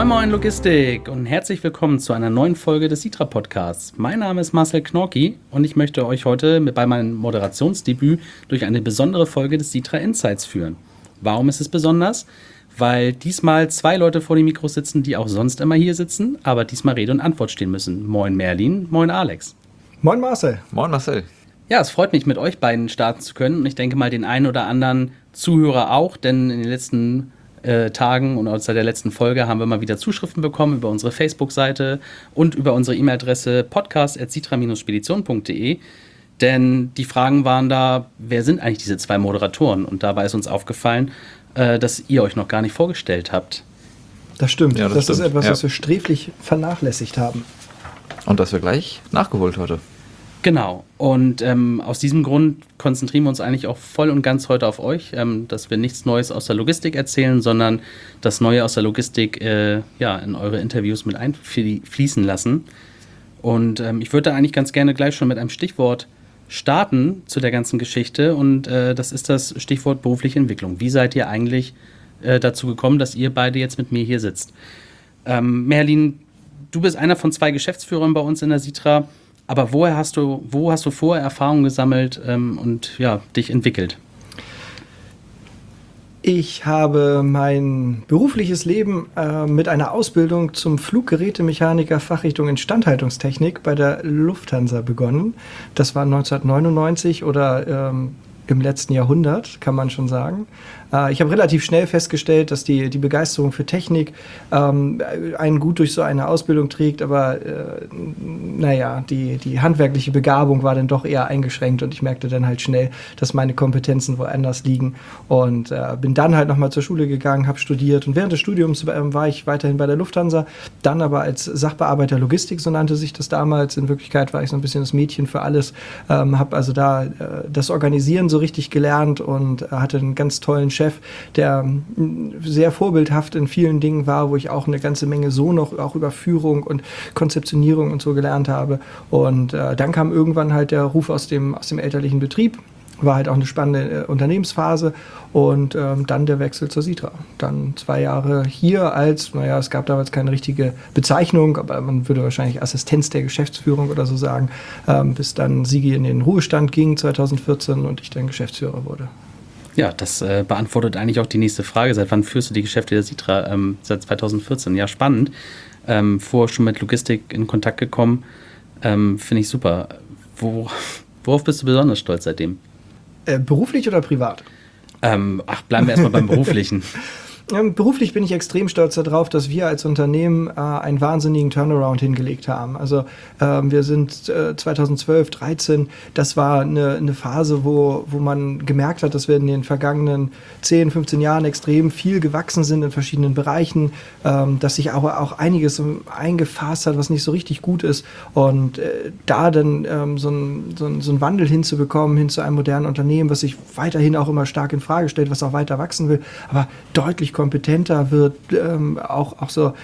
Moin Moin Logistik und herzlich willkommen zu einer neuen Folge des Sitra Podcasts. Mein Name ist Marcel Knorki und ich möchte euch heute bei meinem Moderationsdebüt durch eine besondere Folge des Sitra Insights führen. Warum ist es besonders? Weil diesmal zwei Leute vor dem Mikro sitzen, die auch sonst immer hier sitzen, aber diesmal Rede und Antwort stehen müssen. Moin Merlin, moin Alex. Moin Marcel. Moin Marcel. Ja, es freut mich, mit euch beiden starten zu können und ich denke mal den einen oder anderen Zuhörer auch, denn in den letzten Tagen und seit der letzten Folge haben wir mal wieder Zuschriften bekommen über unsere Facebook-Seite und über unsere E-Mail-Adresse podcast@sitra-spedition.de. Denn die Fragen waren da, wer sind eigentlich diese zwei Moderatoren? Und dabei ist uns aufgefallen, dass ihr euch noch gar nicht vorgestellt habt. Das stimmt. Ja, das stimmt. ist etwas, was wir sträflich vernachlässigt haben. Und das wir gleich nachgeholt heute. Genau. Und aus diesem Grund konzentrieren wir uns eigentlich auch voll und ganz heute auf euch, dass wir nichts Neues aus der Logistik erzählen, sondern das Neue aus der Logistik in eure Interviews mit einfließen lassen. Und ich würde da eigentlich ganz gerne gleich schon mit einem Stichwort starten zu der ganzen Geschichte. Und das ist das Stichwort berufliche Entwicklung. Wie seid ihr eigentlich dazu gekommen, dass ihr beide jetzt mit mir hier sitzt? Merlin, du bist einer von zwei Geschäftsführern bei uns in der Sitra. Aber wo hast du vorher Erfahrungen gesammelt und dich entwickelt? Ich habe mein berufliches Leben mit einer Ausbildung zum Fluggerätemechaniker Fachrichtung Instandhaltungstechnik bei der Lufthansa begonnen. Das war 1999 oder im letzten Jahrhundert, kann man schon sagen. Ich habe relativ schnell festgestellt, dass die Begeisterung für Technik einen gut durch so eine Ausbildung trägt, aber die handwerkliche Begabung war dann doch eher eingeschränkt und ich merkte dann halt schnell, dass meine Kompetenzen woanders liegen und bin dann halt nochmal zur Schule gegangen, habe studiert und während des Studiums war ich weiterhin bei der Lufthansa, dann aber als Sachbearbeiter Logistik, so nannte sich das damals. In Wirklichkeit war ich so ein bisschen das Mädchen für alles, habe also da das Organisieren so richtig gelernt und hatte einen ganz tollen Chef, der sehr vorbildhaft in vielen Dingen war, wo ich auch eine ganze Menge so noch auch über Führung und Konzeptionierung und so gelernt habe. Und dann kam irgendwann halt der Ruf aus dem elterlichen Betrieb. War halt auch eine spannende Unternehmensphase und dann der Wechsel zur Sitra. Dann 2 Jahre hier als, es gab damals keine richtige Bezeichnung, aber man würde wahrscheinlich Assistenz der Geschäftsführung oder so sagen, bis dann Sigi in den Ruhestand ging 2014 und ich dann Geschäftsführer wurde. Ja, das beantwortet eigentlich auch die nächste Frage. Seit wann führst du die Geschäfte der Sitra? Seit 2014. Ja, spannend. Vorher schon mit Logistik in Kontakt gekommen. Finde ich super. Worauf bist du besonders stolz seitdem? Beruflich oder privat? Bleiben wir erstmal beim Beruflichen. Beruflich bin ich extrem stolz darauf, dass wir als Unternehmen einen wahnsinnigen Turnaround hingelegt haben. Also wir sind 2012, 2013, das war eine Phase, wo man gemerkt hat, dass wir in den vergangenen 10, 15 Jahren extrem viel gewachsen sind in verschiedenen Bereichen, dass sich auch einiges eingefasst hat, was nicht so richtig gut ist. Und da dann so einen Wandel hinzubekommen, hin zu einem modernen Unternehmen, was sich weiterhin auch immer stark in Frage stellt, was auch weiter wachsen will, aber deutlich kompetenter wird, auch so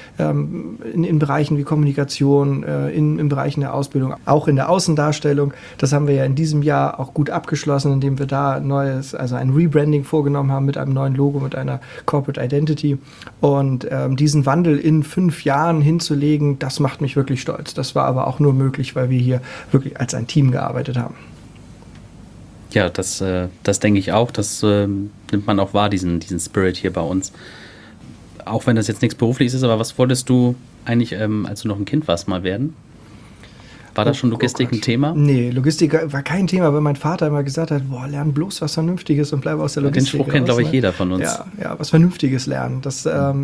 in Bereichen wie Kommunikation, in Bereichen der Ausbildung, auch in der Außendarstellung. Das haben wir ja in diesem Jahr auch gut abgeschlossen, indem wir da ein Rebranding vorgenommen haben mit einem neuen Logo, mit einer Corporate Identity. Und diesen Wandel in 5 Jahren hinzulegen, das macht mich wirklich stolz. Das war aber auch nur möglich, weil wir hier wirklich als ein Team gearbeitet haben. Ja, das denke ich auch. Das nimmt man auch wahr, diesen Spirit hier bei uns. Auch wenn das jetzt nichts Berufliches ist, aber was wolltest du eigentlich, als du noch ein Kind warst, mal werden? War da schon Logistik ein Thema? Nee, Logistik war kein Thema, weil mein Vater immer gesagt hat, lern bloß was Vernünftiges und bleib aus der Logistik. Den Spruch kennt, glaube ich, jeder von uns. Ja, was Vernünftiges lernen. Das,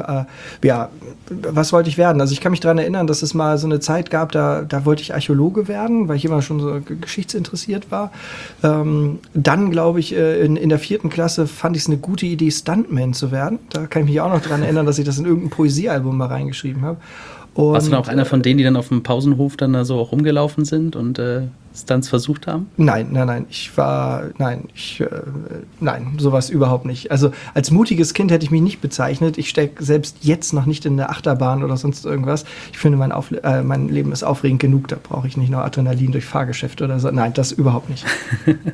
was wollte ich werden? Also ich kann mich daran erinnern, dass es mal so eine Zeit gab, da wollte ich Archäologe werden, weil ich immer schon so geschichtsinteressiert war. Dann, glaube ich, in der 4. Klasse fand ich es eine gute Idee, Stuntman zu werden. Da kann ich mich auch noch daran erinnern, dass ich das in irgendein Poesiealbum mal reingeschrieben habe. Warst du dann auch einer von denen, die dann auf dem Pausenhof dann da so auch rumgelaufen sind und Stunts versucht haben? Nein, sowas überhaupt nicht. Also als mutiges Kind hätte ich mich nicht bezeichnet. Ich stecke selbst jetzt noch nicht in der Achterbahn oder sonst irgendwas. Ich finde, mein Leben ist aufregend genug, da brauche ich nicht noch Adrenalin durch Fahrgeschäfte oder so. Nein, das überhaupt nicht.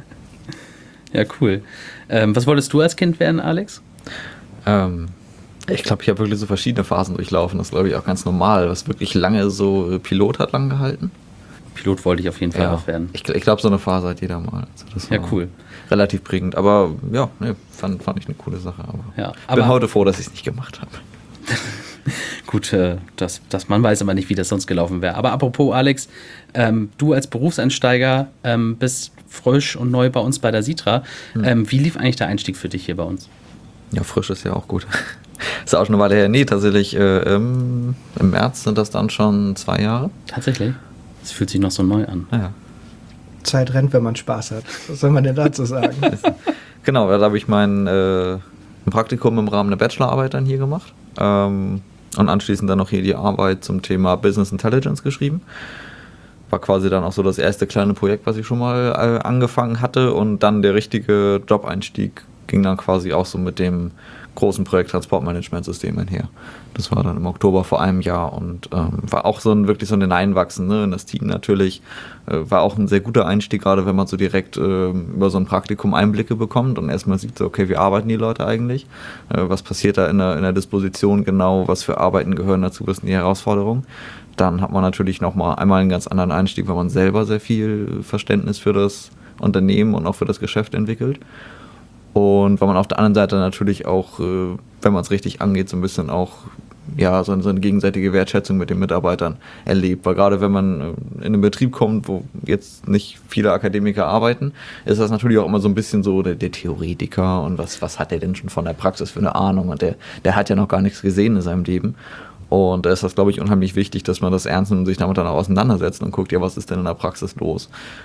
Ja, cool. Was wolltest du als Kind werden, Alex? Ich glaube, ich habe wirklich so verschiedene Phasen durchlaufen. Das ist, glaube ich, auch ganz normal. Was wirklich lange so Pilot hat lang gehalten. Pilot wollte ich auf jeden Fall auch werden. Ich glaube, so eine Phase hat jeder mal. Also das Ja, cool. Relativ prägend. Aber ja, fand ich eine coole Sache. Aber bin heute froh, dass ich es nicht gemacht habe. Gut, man weiß aber nicht, wie das sonst gelaufen wäre. Aber apropos Alex, du als Berufseinsteiger bist frisch und neu bei uns bei der Sitra. Wie lief eigentlich der Einstieg für dich hier bei uns? Ja, frisch ist ja auch gut. Ist auch schon eine Weile her. Nee, tatsächlich im März sind das dann schon 2 Jahre. Tatsächlich? Das fühlt sich noch so neu an. Ja. Zeit rennt, wenn man Spaß hat. Was soll man denn dazu sagen? Genau, da habe ich mein Praktikum im Rahmen der Bachelorarbeit dann hier gemacht. Und anschließend dann noch hier die Arbeit zum Thema Business Intelligence geschrieben. War quasi dann auch so das erste kleine Projekt, was ich schon mal angefangen hatte. Und dann der richtige Job-Einstieg ging dann quasi auch so mit dem großen Projekt Transportmanagementsystem einher. Das war dann im Oktober vor einem Jahr und war auch wirklich so ein Hineinwachsen, ne, in das Team natürlich. War auch ein sehr guter Einstieg, gerade wenn man so direkt über so ein Praktikum Einblicke bekommt und erstmal sieht, so, okay, wie arbeiten die Leute eigentlich? Was passiert da in der Disposition genau? Was für Arbeiten gehören dazu? Was sind die Herausforderungen? Dann hat man natürlich nochmal einmal einen ganz anderen Einstieg, weil man selber sehr viel Verständnis für das Unternehmen und auch für das Geschäft entwickelt. Und weil man auf der anderen Seite natürlich auch, wenn man es richtig angeht, so ein bisschen auch so eine gegenseitige Wertschätzung mit den Mitarbeitern erlebt. Weil gerade wenn man in einen Betrieb kommt, wo jetzt nicht viele Akademiker arbeiten, ist das natürlich auch immer so ein bisschen so der Theoretiker und was hat der denn schon von der Praxis für eine Ahnung und der hat ja noch gar nichts gesehen in seinem Leben. Und da ist das, glaube ich, unheimlich wichtig, dass man das ernst nimmt und sich damit dann auch auseinandersetzt und guckt, ja, was ist denn in der Praxis los?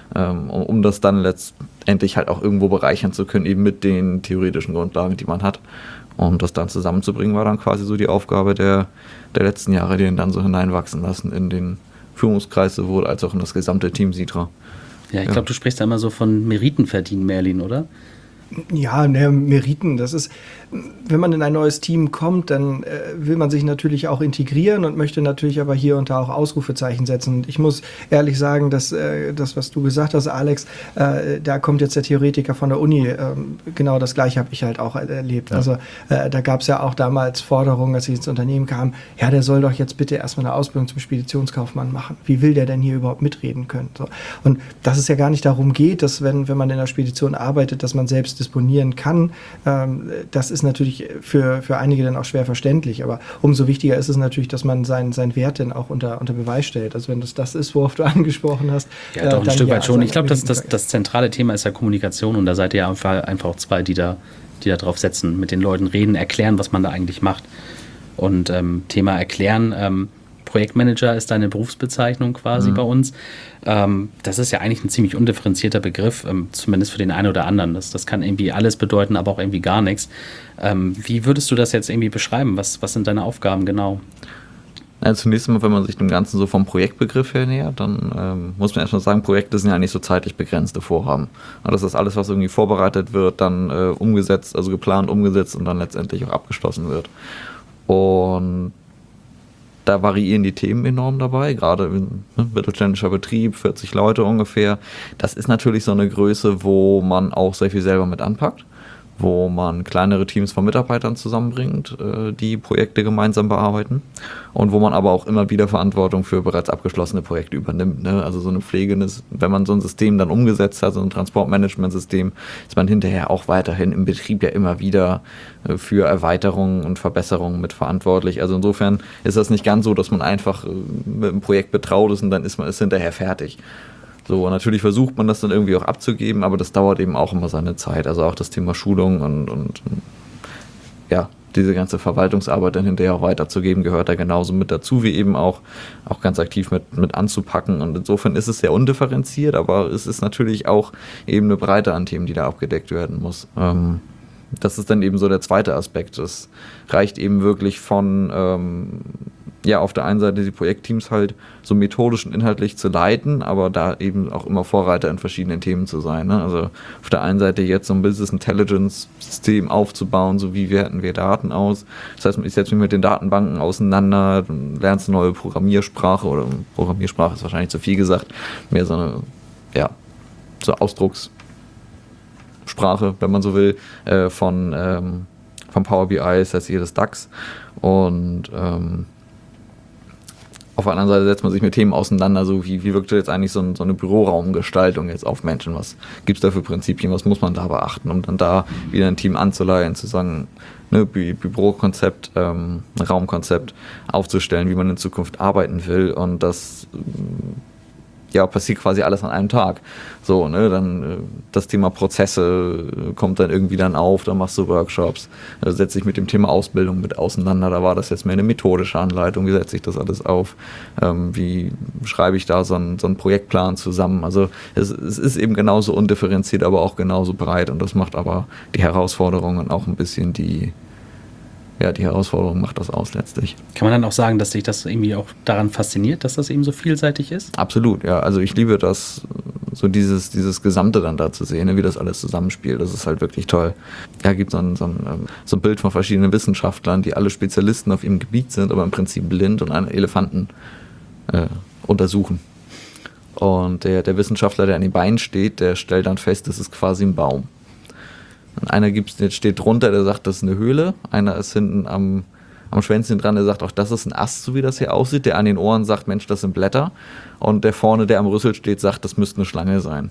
Um das dann letztendlich halt auch irgendwo bereichern zu können, eben mit den theoretischen Grundlagen, die man hat. Und das dann zusammenzubringen, war dann quasi so die Aufgabe der letzten Jahre, die ihn dann so hineinwachsen lassen in den Führungskreis sowohl als auch in das gesamte Team Sitra. Ja, ich glaube, du sprichst da immer so von Meriten verdienen, Merlin, oder? Ja, Meriten, das ist, wenn man in ein neues Team kommt, dann will man sich natürlich auch integrieren und möchte natürlich aber hier und da auch Ausrufezeichen setzen. Und ich muss ehrlich sagen, dass das, was du gesagt hast, Alex, da kommt jetzt der Theoretiker von der Uni, genau das Gleiche habe ich halt auch erlebt. Ja. Also da gab es ja auch damals Forderungen, als ich ins Unternehmen kam, ja, der soll doch jetzt bitte erstmal eine Ausbildung zum Speditionskaufmann machen. Wie will der denn hier überhaupt mitreden können? So. Und dass es ja gar nicht darum geht, dass wenn man in der Spedition arbeitet, dass man selbst disponieren kann, das ist natürlich für einige dann auch schwer verständlich, aber umso wichtiger ist es natürlich, dass man seinen Wert dann auch unter Beweis stellt. Also wenn das ist, worauf du angesprochen hast. Ja, doch ein Stück weit schon. Ich glaube, das zentrale Thema ist ja Kommunikation und da seid ihr einfach auch zwei, die da drauf setzen, mit den Leuten reden, erklären, was man da eigentlich macht. Und Thema erklären, Projektmanager ist deine Berufsbezeichnung quasi bei uns. Das ist ja eigentlich ein ziemlich undifferenzierter Begriff, zumindest für den einen oder anderen. Das kann irgendwie alles bedeuten, aber auch irgendwie gar nichts. Wie würdest du das jetzt irgendwie beschreiben? Was sind deine Aufgaben genau? Ja, zunächst mal, wenn man sich dem Ganzen so vom Projektbegriff her nähert, dann muss man erstmal sagen, Projekte sind ja nicht so zeitlich begrenzte Vorhaben. Und das ist alles, was irgendwie vorbereitet wird, dann umgesetzt, also geplant, umgesetzt und dann letztendlich auch abgeschlossen wird. Und da variieren die Themen enorm dabei, gerade mittelständischer Betrieb, 40 Leute ungefähr. Das ist natürlich so eine Größe, wo man auch sehr viel selber mit anpackt, wo man kleinere Teams von Mitarbeitern zusammenbringt, die Projekte gemeinsam bearbeiten und wo man aber auch immer wieder Verantwortung für bereits abgeschlossene Projekte übernimmt. Ne? Also so eine Pflege, wenn man so ein System dann umgesetzt hat, so ein Transportmanagementsystem, ist man hinterher auch weiterhin im Betrieb ja immer wieder für Erweiterungen und Verbesserungen mit verantwortlich. Also insofern ist das nicht ganz so, dass man einfach mit einem Projekt betraut ist und dann ist hinterher fertig. So, natürlich versucht man das dann irgendwie auch abzugeben, aber das dauert eben auch immer seine Zeit. Also auch das Thema Schulung und ja, diese ganze Verwaltungsarbeit dann hinterher auch weiterzugeben, gehört da genauso mit dazu, wie eben auch ganz aktiv mit anzupacken. Und insofern ist es sehr undifferenziert, aber es ist natürlich auch eben eine Breite an Themen, die da abgedeckt werden muss. Das ist dann eben so der zweite Aspekt. Es reicht eben wirklich von auf der einen Seite die Projektteams halt so methodisch und inhaltlich zu leiten, aber da eben auch immer Vorreiter in verschiedenen Themen zu sein. Ne? Also auf der einen Seite jetzt so ein Business Intelligence System aufzubauen, so wie werten wir Daten aus. Das heißt, ich setze mich mit den Datenbanken auseinander, lernst eine neue Programmiersprache oder Programmiersprache ist wahrscheinlich zu viel gesagt, mehr so eine, so Ausdruckssprache, wenn man so will, von von Power BI ist letztlich das DAX. Und auf der anderen Seite setzt man sich mit Themen auseinander, so wie wirkt jetzt eigentlich so eine Büroraumgestaltung jetzt auf Menschen, was gibt es da für Prinzipien, was muss man da beachten, um dann da wieder ein Team anzuleihen, zu sagen, ne, Bürokonzept, Raumkonzept aufzustellen, wie man in Zukunft arbeiten will, und das passiert quasi alles an einem Tag. So, ne, dann das Thema Prozesse kommt dann irgendwie dann auf, dann machst du Workshops, setze dich mit dem Thema Ausbildung mit auseinander, da war das jetzt mehr eine methodische Anleitung, wie setze ich das alles auf, wie schreibe ich da so einen Projektplan zusammen, also es ist eben genauso undifferenziert, aber auch genauso breit, und das macht aber die Herausforderung und auch ein bisschen die Herausforderung macht das aus letztlich. Kann man dann auch sagen, dass sich das irgendwie auch daran fasziniert, dass das eben so vielseitig ist? Absolut, ja. Also ich liebe das, so dieses Gesamte dann da zu sehen, ne, wie das alles zusammenspielt. Das ist halt wirklich toll. Ja, gibt so ein Bild von verschiedenen Wissenschaftlern, die alle Spezialisten auf ihrem Gebiet sind, aber im Prinzip blind und einen Elefanten untersuchen. Und der Wissenschaftler, der an den Beinen steht, der stellt dann fest, das ist quasi ein Baum. Und einer steht drunter, der sagt, das ist eine Höhle. Einer ist hinten am Schwänzchen dran, der sagt, auch das ist ein Ast, so wie das hier aussieht. Der an den Ohren sagt, Mensch, das sind Blätter. Und der vorne, der am Rüssel steht, sagt, das müsste eine Schlange sein.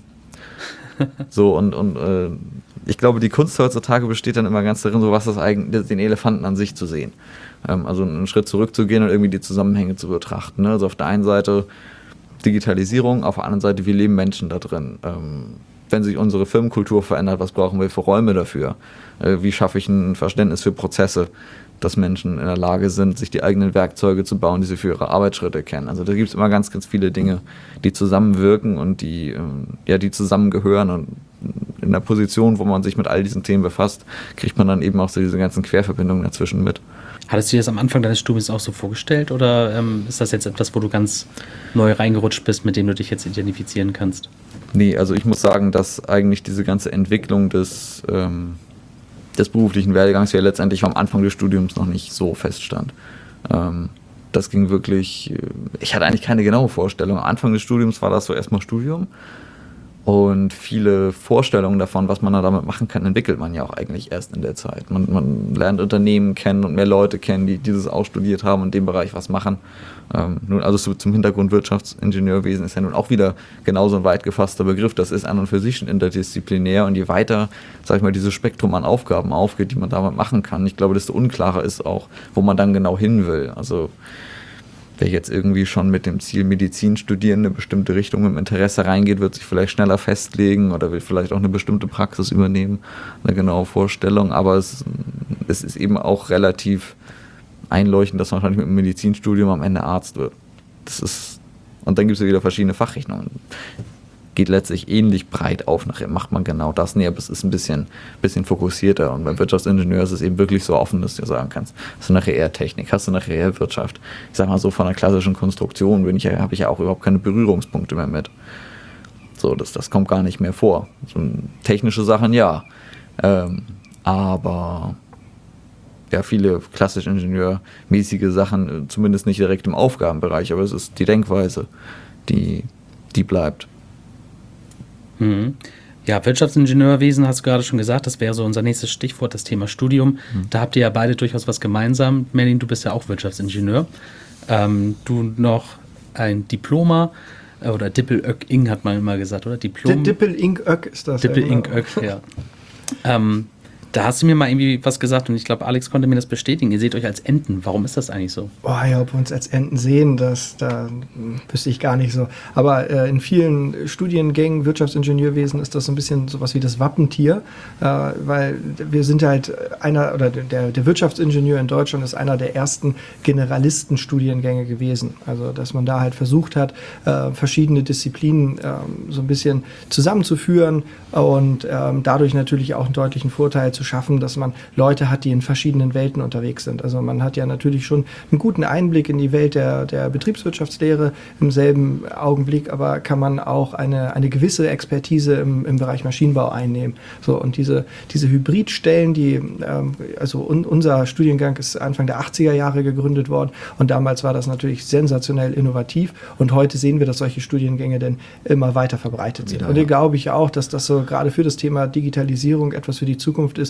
So, und ich glaube, die Kunst heutzutage besteht dann immer ganz darin, so was das eigentlich, den Elefanten an sich zu sehen. Also einen Schritt zurückzugehen und irgendwie die Zusammenhänge zu betrachten. Ne? Also auf der einen Seite Digitalisierung, auf der anderen Seite, wie leben Menschen da drin? Wenn sich unsere Firmenkultur verändert, was brauchen wir für Räume dafür? Wie schaffe ich ein Verständnis für Prozesse, dass Menschen in der Lage sind, sich die eigenen Werkzeuge zu bauen, die sie für ihre Arbeitsschritte kennen? Also da gibt es immer ganz, ganz viele Dinge, die zusammenwirken und die zusammengehören. Und in der Position, wo man sich mit all diesen Themen befasst, kriegt man dann eben auch so diese ganzen Querverbindungen dazwischen mit. Hattest du dir das am Anfang deines Studiums auch so vorgestellt, oder ist das jetzt etwas, wo du ganz neu reingerutscht bist, mit dem du dich jetzt identifizieren kannst? Nee, also ich muss sagen, dass eigentlich diese ganze Entwicklung des beruflichen Werdegangs ja letztendlich am Anfang des Studiums noch nicht so feststand. Das ging wirklich, ich hatte eigentlich keine genaue Vorstellung. Am Anfang des Studiums war das so erstmal Studium. Und viele Vorstellungen davon, was man da damit machen kann, entwickelt man ja auch eigentlich erst in der Zeit. Man lernt Unternehmen kennen und mehr Leute kennen, die dieses auch studiert haben und in dem Bereich was machen. Also zum Hintergrund Wirtschaftsingenieurwesen ist ja nun auch wieder genauso ein weit gefasster Begriff. Das ist an und für sich schon interdisziplinär. Und je weiter, sag ich mal, dieses Spektrum an Aufgaben aufgeht, die man damit machen kann, ich glaube, desto unklarer ist auch, wo man dann genau hin will. Also wer jetzt irgendwie schon mit dem Ziel Medizin studieren, eine bestimmte Richtung im Interesse reingeht, wird sich vielleicht schneller festlegen oder will vielleicht auch eine bestimmte Praxis übernehmen, eine genaue Vorstellung. Aber es ist eben auch relativ einleuchtend, dass man wahrscheinlich mit dem Medizinstudium am Ende Arzt wird. Und dann gibt es ja wieder verschiedene Fachrichtungen. Geht letztlich ähnlich breit auf. Nachher macht man genau das. Nee, aber es ist ein bisschen fokussierter. Und beim Wirtschaftsingenieur ist es eben wirklich so offen, dass du sagen kannst, hast du nachher eher Technik, hast du nachher eher Wirtschaft. Ich sag mal so, von der klassischen Konstruktion habe ich ja auch überhaupt keine Berührungspunkte mehr mit. So, das kommt gar nicht mehr vor. So technische Sachen, ja. Aber ja, viele klassisch ingenieurmäßige Sachen, zumindest nicht direkt im Aufgabenbereich, aber es ist die Denkweise, die bleibt. Ja, Wirtschaftsingenieurwesen hast du gerade schon gesagt, das wäre so unser nächstes Stichwort, das Thema Studium. Da habt ihr ja beide durchaus was gemeinsam. Merlin, du bist ja auch Wirtschaftsingenieur. Du noch ein Diploma oder Dippel-Ök-Ing hat man immer gesagt, oder? Dippel-Ing-Ök ist das. Dippel-Ing-Ök, ja. Da hast du mir mal irgendwie was gesagt und ich glaube, Alex konnte mir das bestätigen. Ihr seht euch als Enten. Warum ist das eigentlich so? Oh ja, ob wir uns als Enten sehen, da wüsste ich gar nicht so. Aber in vielen Studiengängen Wirtschaftsingenieurwesen ist das so ein bisschen sowas wie das Wappentier, weil wir sind halt der Wirtschaftsingenieur in Deutschland ist einer der ersten Generalistenstudiengänge gewesen. Also dass man da halt versucht hat, verschiedene Disziplinen so ein bisschen zusammenzuführen und dadurch natürlich auch einen deutlichen Vorteil zu schaffen, dass man Leute hat, die in verschiedenen Welten unterwegs sind. Also man hat ja natürlich schon einen guten Einblick in die Welt der Betriebswirtschaftslehre im selben Augenblick, aber kann man auch eine gewisse Expertise im Bereich Maschinenbau einnehmen. So, und diese Hybridstellen, unser Studiengang ist Anfang der 80er Jahre gegründet worden und damals war das natürlich sensationell innovativ und heute sehen wir, dass solche Studiengänge denn immer weiter verbreitet sind. Und hier glaube ich auch, dass das so gerade für das Thema Digitalisierung etwas für die Zukunft ist,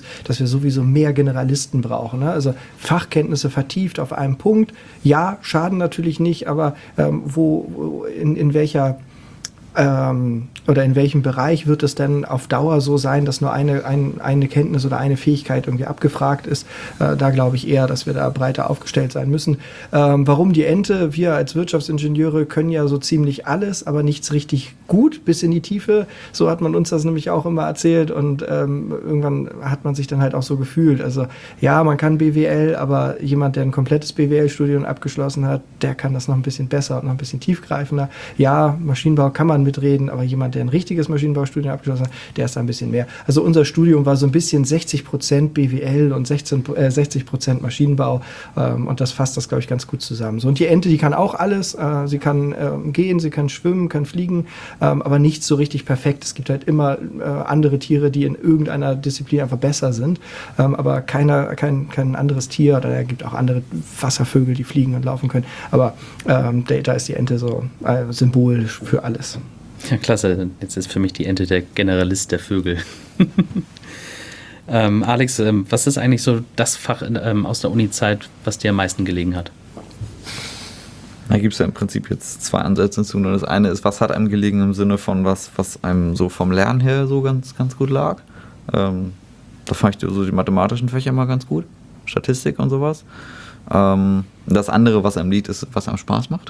dass wir sowieso mehr Generalisten brauchen. Ne? Also Fachkenntnisse vertieft auf einem Punkt, ja, schaden natürlich nicht, aber in welcher oder in welchem Bereich wird es denn auf Dauer so sein, dass nur eine Kenntnis oder eine Fähigkeit irgendwie abgefragt ist? Da glaube ich eher, dass wir da breiter aufgestellt sein müssen. Warum die Ente? Wir als Wirtschaftsingenieure können ja so ziemlich alles, aber nichts richtig gut bis in die Tiefe. So hat man uns das nämlich auch immer erzählt und irgendwann hat man sich dann halt auch so gefühlt. Also ja, man kann BWL, aber jemand, der ein komplettes BWL-Studium abgeschlossen hat, der kann das noch ein bisschen besser und noch ein bisschen tiefgreifender. Ja, Maschinenbau kann man mitreden, aber jemand, der ein richtiges Maschinenbaustudium abgeschlossen hat, der ist da ein bisschen mehr. Also unser Studium war so ein bisschen 60% BWL und 60% Maschinenbau und das fasst das, glaube ich, ganz gut zusammen. So, und die Ente, die kann auch alles. Sie kann gehen, sie kann schwimmen, kann fliegen, aber nicht so richtig perfekt. Es gibt halt immer andere Tiere, die in irgendeiner Disziplin einfach besser sind, aber kein anderes Tier, oder es gibt auch andere Wasservögel, die fliegen und laufen können, aber da ist die Ente so symbolisch für alles. Ja, klasse. Jetzt ist für mich die Ente der Generalist der Vögel. Alex, was ist eigentlich so das Fach aus der Uni-Zeit, was dir am meisten gelegen hat? Da gibt es ja im Prinzip jetzt zwei Ansätze zu. Das eine ist, was hat einem gelegen im Sinne von was einem so vom Lernen her so ganz, ganz gut lag. Da fand ich so die mathematischen Fächer immer ganz gut. Statistik und sowas. Das andere, was einem liegt, ist, was einem Spaß macht.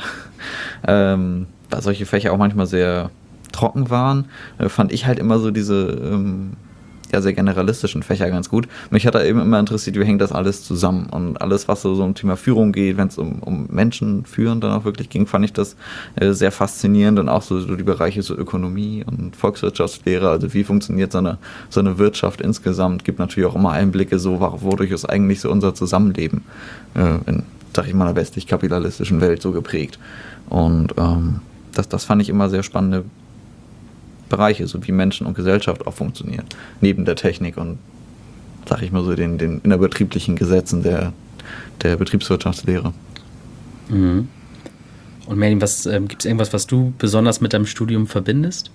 Da solche Fächer auch manchmal sehr trocken waren, fand ich halt immer so diese sehr generalistischen Fächer ganz gut. Mich hat da eben immer interessiert, wie hängt das alles zusammen, und alles, was so um Thema Führung geht, wenn es um Menschen führen dann auch wirklich ging, fand ich das sehr faszinierend, und auch so die Bereiche so Ökonomie und Volkswirtschaftslehre, also wie funktioniert so eine Wirtschaft insgesamt, gibt natürlich auch immer Einblicke, so wodurch ist eigentlich so unser Zusammenleben in, sag ich mal, einer westlich-kapitalistischen Welt so geprägt. Und das fand ich immer sehr spannende Bereiche, so wie Menschen und Gesellschaft auch funktionieren, neben der Technik und, sag ich mal so, den innerbetrieblichen Gesetzen der Betriebswirtschaftslehre. Mhm. Und Merlin, gibt es irgendwas, was du besonders mit deinem Studium verbindest?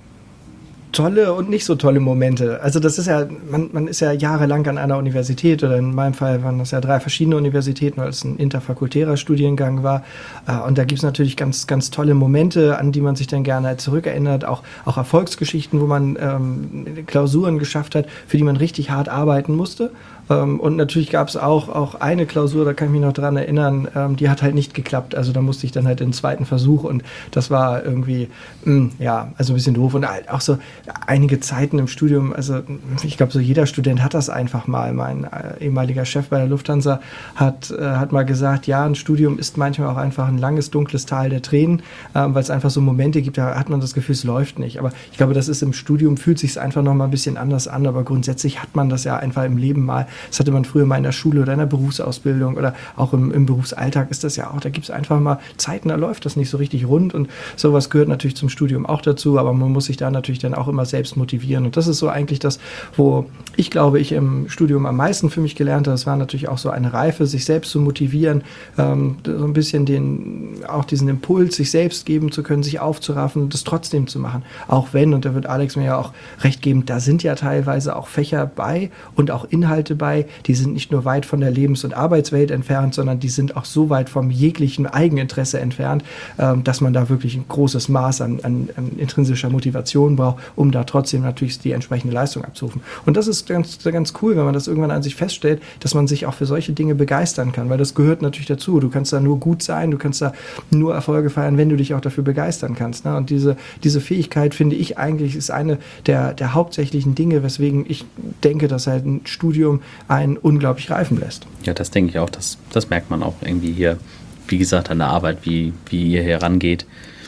Tolle und nicht so tolle Momente. Also das ist ja, man ist ja jahrelang an einer Universität, oder in meinem Fall waren das ja 3 verschiedene Universitäten, weil es ein interfakultärer Studiengang war. Und da gibt es natürlich ganz, ganz tolle Momente, an die man sich dann gerne zurückerinnert. Auch Erfolgsgeschichten, wo man Klausuren geschafft hat, für die man richtig hart arbeiten musste. Und natürlich gab es auch eine Klausur, da kann ich mich noch dran erinnern, die hat halt nicht geklappt. Also da musste ich dann halt den zweiten Versuch, und das war irgendwie, also ein bisschen doof. Und auch so einige Zeiten im Studium, also ich glaube, so jeder Student hat das einfach mal. Mein ehemaliger Chef bei der Lufthansa hat mal gesagt, ja, ein Studium ist manchmal auch einfach ein langes, dunkles Tal der Tränen, weil es einfach so Momente gibt, da hat man das Gefühl, es läuft nicht. Aber ich glaube, das ist im Studium, fühlt sich einfach noch mal ein bisschen anders an, aber grundsätzlich hat man das ja einfach im Leben mal. Das hatte man früher mal in der Schule oder in der Berufsausbildung oder auch im Berufsalltag ist das ja auch. Da gibt es einfach mal Zeiten, da läuft das nicht so richtig rund, und sowas gehört natürlich zum Studium auch dazu, aber man muss sich da natürlich dann auch immer selbst motivieren, und das ist so eigentlich das, wo ich glaube, ich im Studium am meisten für mich gelernt habe. Das war natürlich auch so eine Reife, sich selbst zu motivieren, so ein bisschen auch diesen Impuls, sich selbst geben zu können, sich aufzuraffen und das trotzdem zu machen. Auch wenn, und da wird Alex mir ja auch recht geben, da sind ja teilweise auch Fächer bei und auch Inhalte bei, die sind nicht nur weit von der Lebens- und Arbeitswelt entfernt, sondern die sind auch so weit vom jeglichen Eigeninteresse entfernt, dass man da wirklich ein großes Maß an intrinsischer Motivation braucht, um da trotzdem natürlich die entsprechende Leistung abzurufen. Und das ist ganz, ganz cool, wenn man das irgendwann an sich feststellt, dass man sich auch für solche Dinge begeistern kann, weil das gehört natürlich dazu. Du kannst da nur gut sein, du kannst da nur Erfolge feiern, wenn du dich auch dafür begeistern kannst. Ne? Und diese Fähigkeit, finde ich eigentlich, ist eine der hauptsächlichen Dinge, weswegen ich denke, dass halt ein Studium einen unglaublich reifen lässt. Ja, das denke ich auch. Das merkt man auch irgendwie hier, wie gesagt, an der Arbeit, wie ihr hier rangeht.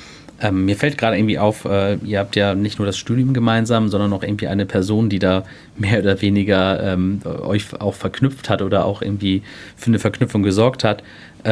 Mir fällt gerade irgendwie auf, ihr habt ja nicht nur das Studium gemeinsam, sondern auch irgendwie eine Person, die da mehr oder weniger euch auch verknüpft hat oder auch irgendwie für eine Verknüpfung gesorgt hat.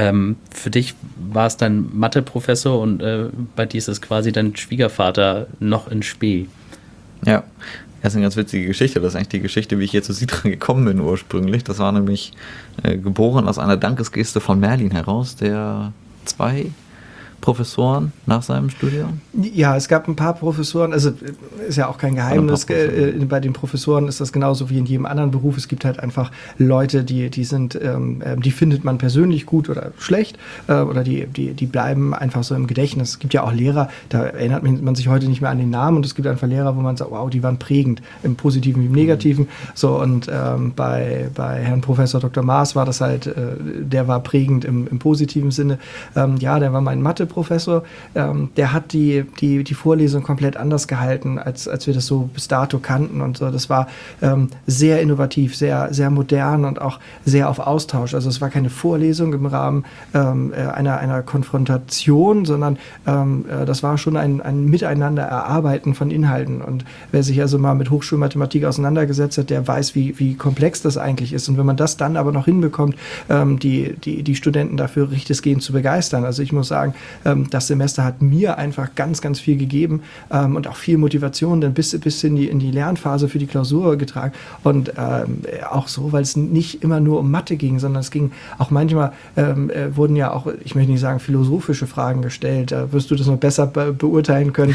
Für dich war es dein Mathe-Professor, und bei dir ist es quasi dein Schwiegervater noch in Spee. Ja. Das ist eine ganz witzige Geschichte. Das ist eigentlich die Geschichte, wie ich hier zu Sidran gekommen bin ursprünglich. Das war nämlich geboren aus einer Dankesgeste von Merlin heraus, der 2 Professoren nach seinem Studium? Ja, es gab ein paar Professoren, also ist ja auch kein Geheimnis, bei den Professoren ist das genauso wie in jedem anderen Beruf. Es gibt halt einfach Leute, die findet man persönlich gut oder schlecht, oder die bleiben einfach so im Gedächtnis. Es gibt ja auch Lehrer, da erinnert man sich heute nicht mehr an den Namen, und es gibt einfach Lehrer, wo man sagt, wow, die waren prägend, im Positiven wie im Negativen. So, und bei Herrn Professor Dr. Maas war das halt, der war prägend im positiven Sinne. Der war mein Mathe-Professor, der hat die Vorlesung komplett anders gehalten, als wir das so bis dato kannten und so. Das war sehr innovativ, sehr, sehr modern und auch sehr auf Austausch. Also es war keine Vorlesung im Rahmen einer Konfrontation, sondern das war schon ein Miteinander erarbeiten von Inhalten. Und wer sich also mal mit Hochschulmathematik auseinandergesetzt hat, der weiß, wie komplex das eigentlich ist. Und wenn man das dann aber noch hinbekommt, die Studenten dafür richtiggehend zu begeistern. Also ich muss sagen, das Semester hat mir einfach ganz, ganz viel gegeben, und auch viel Motivation dann bis in die Lernphase für die Klausur getragen. Und auch so, weil es nicht immer nur um Mathe ging, sondern es ging auch manchmal, wurden ja auch, ich möchte nicht sagen philosophische Fragen gestellt. Wirst du das noch besser beurteilen können,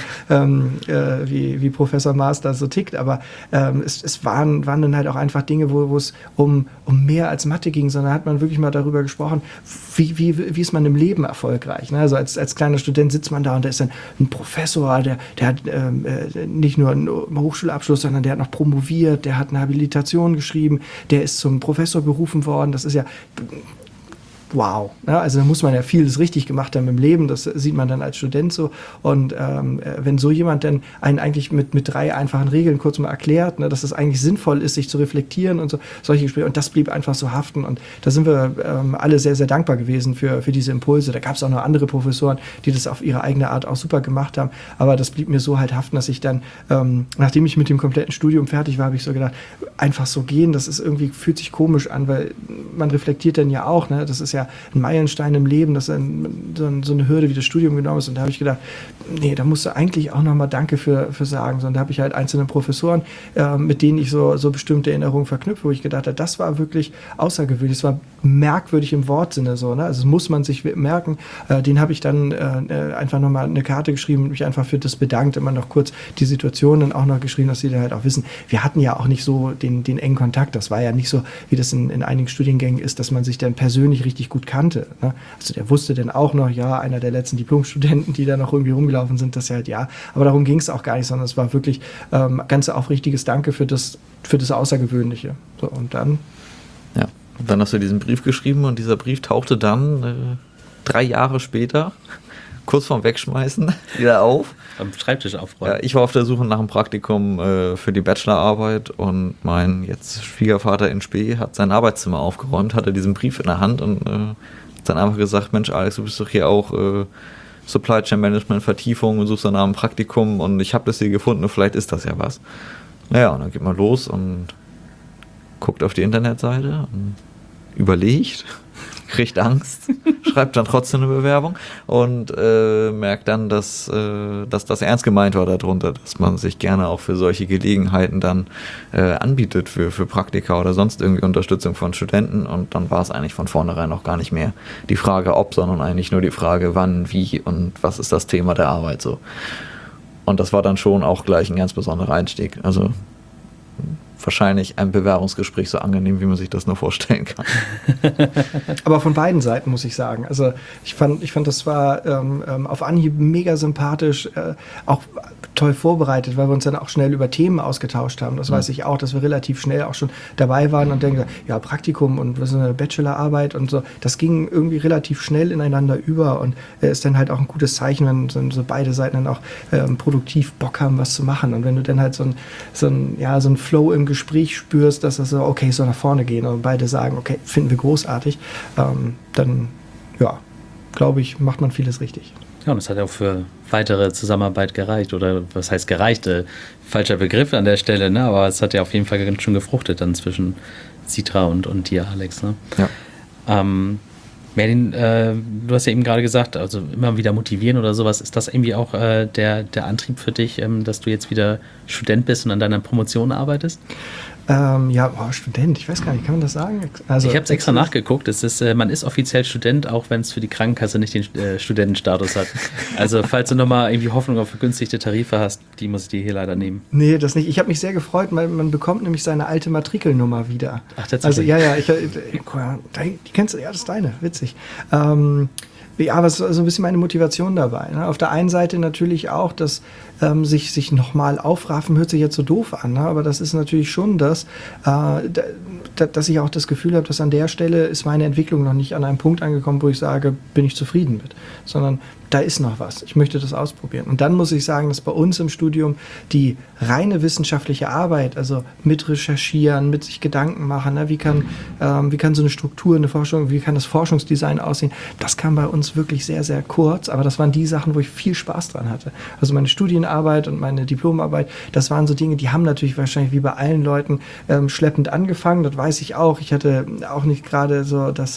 wie Professor Maas da so tickt. Aber es waren dann halt auch einfach Dinge, wo es um mehr als Mathe ging, sondern hat man wirklich mal darüber gesprochen, wie ist man im Leben erfolgreich. Ne? Also als kleiner Student sitzt man da und da ist dann ein Professor, der hat nicht nur einen Hochschulabschluss, sondern der hat noch promoviert, der hat eine Habilitation geschrieben, der ist zum Professor berufen worden. Das ist ja wow. Ja, also da muss man ja vieles richtig gemacht haben im Leben, das sieht man dann als Student so. Und wenn so jemand dann einen eigentlich mit 3 einfachen Regeln kurz mal erklärt, ne, dass es eigentlich sinnvoll ist, sich zu reflektieren und so, solche Gespräche, und das blieb einfach so haften. Und da sind wir alle sehr, sehr dankbar gewesen für diese Impulse. Da gab es auch noch andere Professoren, die das auf ihre eigene Art auch super gemacht haben. Aber das blieb mir so halt haften, dass ich dann, nachdem ich mit dem kompletten Studium fertig war, habe ich so gedacht, einfach so gehen, das ist irgendwie, fühlt sich komisch an, weil man reflektiert dann ja auch, ne, das ist ja ein Meilenstein im Leben, dass so eine Hürde wie das Studium genommen ist. Und da habe ich gedacht, nee, da musst du eigentlich auch nochmal Danke für sagen. So, und da habe ich halt einzelne Professoren, mit denen ich so bestimmte Erinnerungen verknüpfe, wo ich gedacht habe, das war wirklich außergewöhnlich. Das war merkwürdig im Wortsinne so. Ne? Also das muss man sich merken. Den habe ich dann einfach nochmal eine Karte geschrieben und mich einfach für das bedankt. Immer noch kurz die Situation dann auch noch geschrieben, dass sie dann halt auch wissen, wir hatten ja auch nicht so den engen Kontakt. Das war ja nicht so, wie das in einigen Studiengängen ist, dass man sich dann persönlich richtig gut kannte. Ne? Also der wusste dann auch noch, ja, einer der letzten Diplomstudenten, die da noch irgendwie rumgelaufen sind, das halt ja. Aber darum ging es auch gar nicht, sondern es war wirklich ganz aufrichtiges Danke für das Außergewöhnliche. So, und dann... Ja, und dann hast du diesen Brief geschrieben und dieser Brief tauchte dann 3 Jahre später, kurz vorm Wegschmeißen, wieder auf. Am Schreibtisch aufräumen. Ja, ich war auf der Suche nach einem Praktikum für die Bachelorarbeit und mein jetzt Schwiegervater in Spee hat sein Arbeitszimmer aufgeräumt, hatte diesen Brief in der Hand und hat dann einfach gesagt, Mensch Alex, du bist doch hier auch Supply Chain Management Vertiefung und suchst dann nach einem Praktikum und ich habe das hier gefunden und vielleicht ist das ja was. Naja, und dann geht man los und guckt auf die Internetseite und überlegt, kriegt Angst, schreibt dann trotzdem eine Bewerbung und merkt dann, dass das ernst gemeint war darunter, dass man sich gerne auch für solche Gelegenheiten dann anbietet für Praktika oder sonst irgendwie Unterstützung von Studenten, und dann war es eigentlich von vornherein noch gar nicht mehr die Frage ob, sondern eigentlich nur die Frage wann, wie und was ist das Thema der Arbeit so. Und das war dann schon auch gleich ein ganz besonderer Einstieg. Also wahrscheinlich ein Bewerbungsgespräch so angenehm, wie man sich das nur vorstellen kann. Aber von beiden Seiten, muss ich sagen. Also ich fand das war auf Anhieb mega sympathisch, auch toll vorbereitet, weil wir uns dann auch schnell über Themen ausgetauscht haben. Das weiß ich auch, dass wir relativ schnell auch schon dabei waren und denken, ja, Praktikum und was ist eine Bachelorarbeit und so. Das ging irgendwie relativ schnell ineinander über und ist dann halt auch ein gutes Zeichen, wenn so beide Seiten dann auch produktiv Bock haben, was zu machen. Und wenn du dann halt so ein Flow im Gespräch spürst, dass das so, okay, so nach vorne gehen und beide sagen, okay, finden wir großartig, dann, ja, glaube ich, macht man vieles richtig. Ja, und das hat auch für weitere Zusammenarbeit gereicht. Oder was heißt gereicht? Falscher Begriff an der Stelle, ne? Aber es hat ja auf jeden Fall ganz schön gefruchtet dann zwischen Citra und dir, Alex. Ne? Ja. Merlin, du hast ja eben gerade gesagt, also immer wieder motivieren oder sowas. Ist das irgendwie auch der Antrieb für dich, dass du jetzt wieder Student bist und an deiner Promotion arbeitest? Student, ich weiß gar nicht, kann man das sagen? Also, ich habe es extra nachgeguckt. Es ist, man ist offiziell Student, auch wenn es für die Krankenkasse nicht den Studentenstatus hat. Also falls du nochmal irgendwie Hoffnung auf vergünstigte Tarife hast, die muss ich dir hier leider nehmen. Nee, das nicht. Ich habe mich sehr gefreut, weil man bekommt nämlich seine alte Matrikelnummer wieder. Ach, tatsächlich? Also die kennst du, ja, das ist deine, witzig. Aber es ist so ein bisschen meine Motivation dabei. Ne? Auf der einen Seite natürlich auch, dass sich nochmal aufraffen, hört sich jetzt so doof an, ne? Aber das ist natürlich schon das, dass ich auch das Gefühl habe, dass an der Stelle ist meine Entwicklung noch nicht an einem Punkt angekommen, wo ich sage, bin ich zufrieden mit, sondern da ist noch was. Ich möchte das ausprobieren. Und dann muss ich sagen, dass bei uns im Studium die reine wissenschaftliche Arbeit, also mit Recherchieren, mit sich Gedanken machen, ne, wie kann so eine Struktur, eine Forschung, wie kann das Forschungsdesign aussehen, das kam bei uns wirklich sehr, sehr kurz. Aber das waren die Sachen, wo ich viel Spaß dran hatte. Also meine Studienarbeit und meine Diplomarbeit, das waren so Dinge, die haben natürlich wahrscheinlich wie bei allen Leuten schleppend angefangen. Das weiß ich auch. Ich hatte auch nicht gerade so das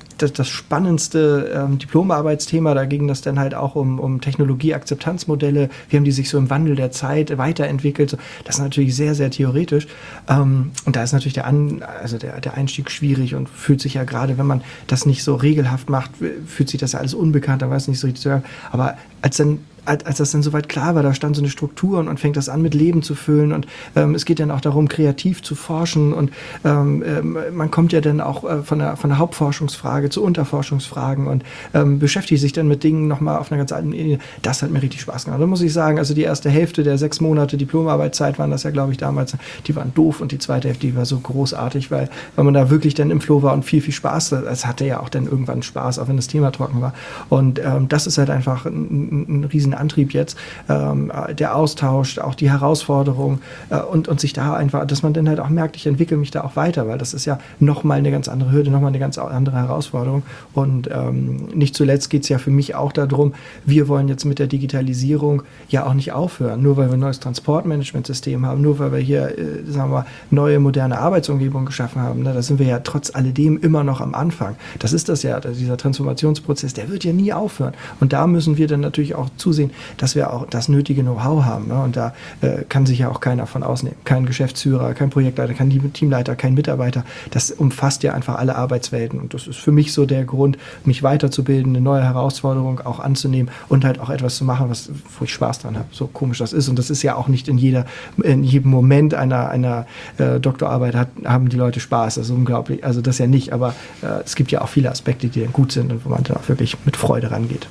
spannendste Diplomarbeitsthema, da ging das dann halt auch um Technologieakzeptanzmodelle, wie haben die sich so im Wandel der Zeit weiterentwickelt, so. Das ist natürlich sehr, sehr theoretisch und da ist natürlich der Einstieg schwierig und fühlt sich ja gerade, wenn man das nicht so regelhaft macht, fühlt sich das ja alles unbekannt, da weiß ich nicht so richtig, aber als das dann soweit klar war, da stand so eine Struktur und fängt das an mit Leben zu füllen und es geht dann auch darum, kreativ zu forschen und man kommt ja dann auch von der Hauptforschungsfrage zu Unterforschungsfragen und beschäftigt sich dann mit Dingen nochmal auf einer ganz alten Ebene. Das hat mir richtig Spaß gemacht. Da muss ich sagen, also die erste Hälfte der 6 Monate Diplomarbeitszeit waren das ja, glaube ich, damals, die waren doof und die zweite Hälfte, die war so großartig, weil man da wirklich dann im Flow war und viel, viel Spaß. Es hatte ja auch dann irgendwann Spaß, auch wenn das Thema trocken war. Und das ist halt einfach ein riesen Antrieb jetzt, der Austausch, auch die Herausforderung und sich da einfach, dass man dann halt auch merkt, ich entwickle mich da auch weiter, weil das ist ja nochmal eine ganz andere Hürde, nochmal eine ganz andere Herausforderung und nicht zuletzt geht es ja für mich auch darum, wir wollen jetzt mit der Digitalisierung ja auch nicht aufhören, nur weil wir ein neues Transportmanagementsystem haben, nur weil wir hier, sagen wir, neue moderne Arbeitsumgebungen geschaffen haben, ne, da sind wir ja trotz alledem immer noch am Anfang. Das ist das ja, dieser Transformationsprozess, der wird ja nie aufhören und da müssen wir dann natürlich auch zusehen, dass wir auch das nötige Know-how haben. Ne? Und da kann sich ja auch keiner von ausnehmen. Kein Geschäftsführer, kein Projektleiter, kein Teamleiter, kein Mitarbeiter. Das umfasst ja einfach alle Arbeitswelten. Und das ist für mich so der Grund, mich weiterzubilden, eine neue Herausforderung auch anzunehmen und halt auch etwas zu machen, wo ich Spaß dran habe. So komisch das ist. Und das ist ja auch nicht in jedem Moment einer Doktorarbeit haben die Leute Spaß. Das ist unglaublich. Also das ja nicht. Aber es gibt ja auch viele Aspekte, die dann gut sind und wo man dann auch wirklich mit Freude rangeht.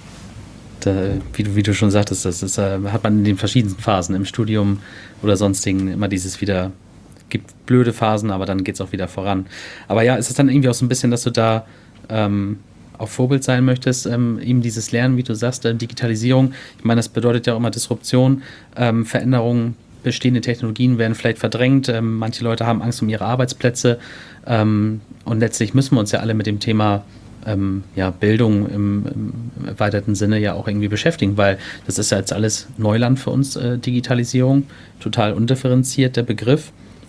Wie du schon sagtest, das hat man in den verschiedensten Phasen im Studium oder sonstigen immer gibt blöde Phasen, aber dann geht es auch wieder voran. Aber ja, ist es dann irgendwie auch so ein bisschen, dass du da auch Vorbild sein möchtest, eben dieses Lernen, wie du sagst, Digitalisierung, ich meine, das bedeutet ja auch immer Disruption, Veränderungen, bestehende Technologien werden vielleicht verdrängt, manche Leute haben Angst um ihre Arbeitsplätze und letztlich müssen wir uns ja alle mit dem Thema Bildung im erweiterten Sinne ja auch irgendwie beschäftigen, weil das ist ja jetzt alles Neuland für uns, Digitalisierung, total undifferenziert der Begriff.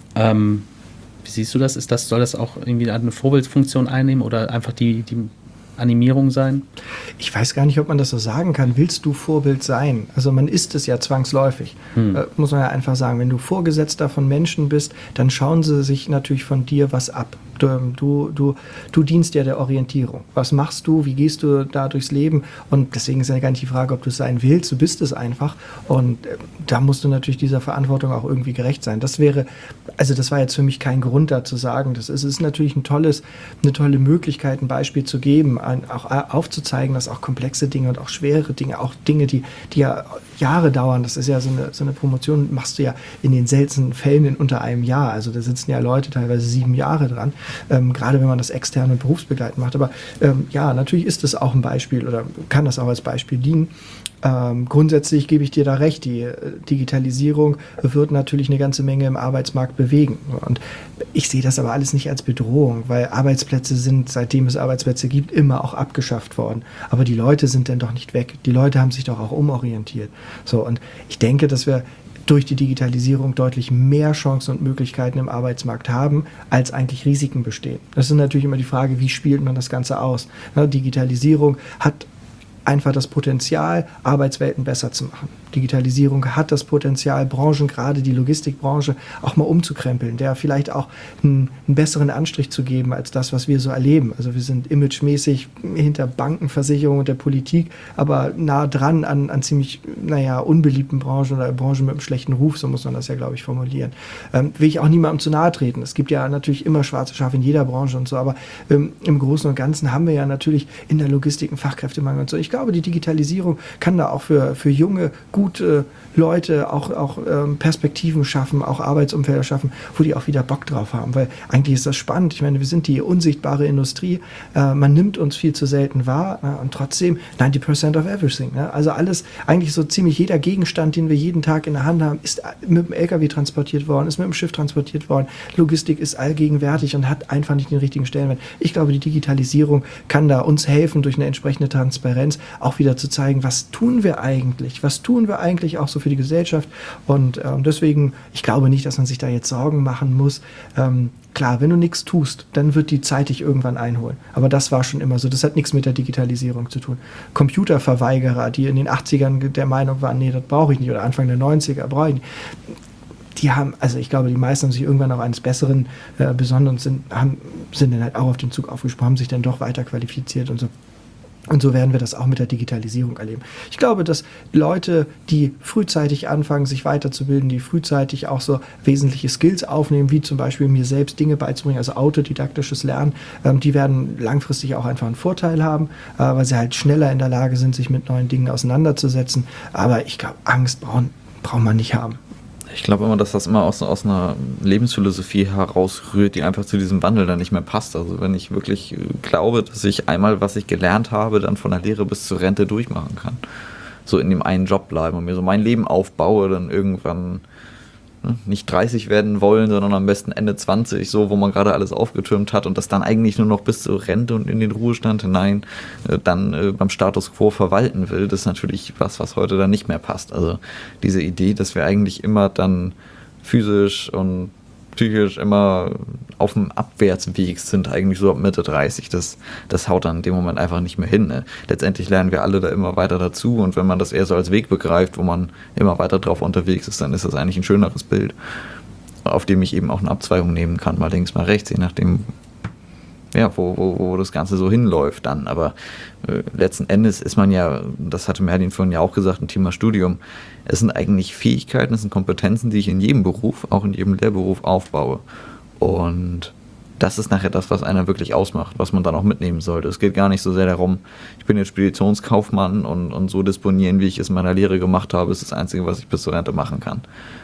Wie siehst du das? Soll das auch irgendwie eine Vorbildfunktion einnehmen oder einfach die Animierung sein? Ich weiß gar nicht, ob man das so sagen kann. Willst du Vorbild sein? Also man ist es ja zwangsläufig. Muss man ja einfach sagen. Wenn du Vorgesetzter von Menschen bist, dann schauen sie sich natürlich von dir was ab. Du dienst ja der Orientierung. Was machst du? Wie gehst du da durchs Leben? Und deswegen ist ja gar nicht die Frage, ob du es sein willst. Du bist es einfach. Und da musst du natürlich dieser Verantwortung auch irgendwie gerecht sein. Das war jetzt für mich kein Grund, da zu sagen. Es ist natürlich eine tolle Möglichkeit, ein Beispiel zu geben, auch aufzuzeigen, dass auch komplexe Dinge und auch schwere Dinge, auch Dinge, die ja Jahre dauern, das ist ja so eine Promotion, machst du ja in den seltensten Fällen in unter einem Jahr. Also da sitzen ja Leute teilweise 7 Jahre dran, gerade wenn man das extern und berufsbegleitend macht. Aber natürlich ist das auch ein Beispiel oder kann das auch als Beispiel dienen. Grundsätzlich gebe ich dir da recht, die Digitalisierung wird natürlich eine ganze Menge im Arbeitsmarkt bewegen. Und ich sehe das aber alles nicht als Bedrohung, weil Arbeitsplätze sind, seitdem es Arbeitsplätze gibt, immer auch abgeschafft worden. Aber die Leute sind dann doch nicht weg. Die Leute haben sich doch auch umorientiert. So, und ich denke, dass wir durch die Digitalisierung deutlich mehr Chancen und Möglichkeiten im Arbeitsmarkt haben, als eigentlich Risiken bestehen. Das ist natürlich immer die Frage, wie spielt man das Ganze aus? Digitalisierung hat einfach das Potenzial, Arbeitswelten besser zu machen. Digitalisierung hat das Potenzial, Branchen, gerade die Logistikbranche, auch mal umzukrempeln, der vielleicht auch einen besseren Anstrich zu geben als das, was wir so erleben. Also wir sind imagemäßig hinter Banken, Versicherungen und der Politik, aber nah dran an ziemlich, unbeliebten Branchen oder Branchen mit einem schlechten Ruf, so muss man das ja, glaube ich, formulieren. Will ich auch niemandem zu nahe treten. Es gibt ja natürlich immer schwarze Schafe in jeder Branche und so, aber im Großen und Ganzen haben wir ja natürlich in der Logistik einen Fachkräftemangel und so. Ich glaube, die Digitalisierung kann da auch für junge, gute Leute auch Perspektiven schaffen, auch Arbeitsumfelder schaffen, wo die auch wieder Bock drauf haben, weil eigentlich ist das spannend. Ich meine, wir sind die unsichtbare Industrie, man nimmt uns viel zu selten wahr und trotzdem 90% of everything. Also alles, eigentlich so ziemlich jeder Gegenstand, den wir jeden Tag in der Hand haben, ist mit dem LKW transportiert worden, ist mit dem Schiff transportiert worden. Logistik ist allgegenwärtig und hat einfach nicht den richtigen Stellenwert. Ich glaube, die Digitalisierung kann da uns helfen, durch eine entsprechende Transparenz auch wieder zu zeigen, was tun wir eigentlich auch so für die Gesellschaft und deswegen, ich glaube nicht, dass man sich da jetzt Sorgen machen muss. Klar, wenn du nichts tust, dann wird die Zeit dich irgendwann einholen. Aber das war schon immer so. Das hat nichts mit der Digitalisierung zu tun. Computerverweigerer, die in den 80ern der Meinung waren, nee, das brauche ich nicht, oder Anfang der 90er brauche ich nicht. Die haben, also ich glaube, die meisten haben sich irgendwann auch eines Besseren besonnen und sind dann halt auch auf den Zug aufgesprungen, haben sich dann doch weiter qualifiziert und so. Und so werden wir das auch mit der Digitalisierung erleben. Ich glaube, dass Leute, die frühzeitig anfangen, sich weiterzubilden, die frühzeitig auch so wesentliche Skills aufnehmen, wie zum Beispiel mir selbst Dinge beizubringen, also autodidaktisches Lernen, die werden langfristig auch einfach einen Vorteil haben, weil sie halt schneller in der Lage sind, sich mit neuen Dingen auseinanderzusetzen. Aber ich glaube, Angst braucht man nicht haben. Ich glaube immer, dass das immer aus einer Lebensphilosophie herausrührt, die einfach zu diesem Wandel dann nicht mehr passt. Also wenn ich wirklich glaube, dass ich einmal, was ich gelernt habe, dann von der Lehre bis zur Rente durchmachen kann. So in dem einen Job bleiben und mir so mein Leben aufbaue, dann irgendwann nicht 30 werden wollen, sondern am besten Ende 20, so wo man gerade alles aufgetürmt hat und das dann eigentlich nur noch bis zur Rente und in den Ruhestand hinein dann beim Status quo verwalten will, das ist natürlich was heute dann nicht mehr passt. Also diese Idee, dass wir eigentlich immer dann physisch und psychisch immer auf dem Abwärtsweg sind, eigentlich so ab Mitte 30, das haut dann in dem Moment einfach nicht mehr hin. Ne? Letztendlich lernen wir alle da immer weiter dazu und wenn man das eher so als Weg begreift, wo man immer weiter drauf unterwegs ist, dann ist das eigentlich ein schöneres Bild, auf dem ich eben auch eine Abzweigung nehmen kann, mal links, mal rechts, je nachdem, ja, wo das Ganze so hinläuft dann. Aber letzten Endes ist man ja, das hatte Merlin vorhin ja auch gesagt, ein Thema Studium, es sind eigentlich Fähigkeiten, es sind Kompetenzen, die ich in jedem Beruf, auch in jedem Lehrberuf aufbaue. Und das ist nachher das, was einer wirklich ausmacht, was man dann auch mitnehmen sollte. Es geht gar nicht so sehr darum, ich bin jetzt Speditionskaufmann und so disponieren, wie ich es in meiner Lehre gemacht habe, ist das Einzige, was ich bis zur Rente machen kann.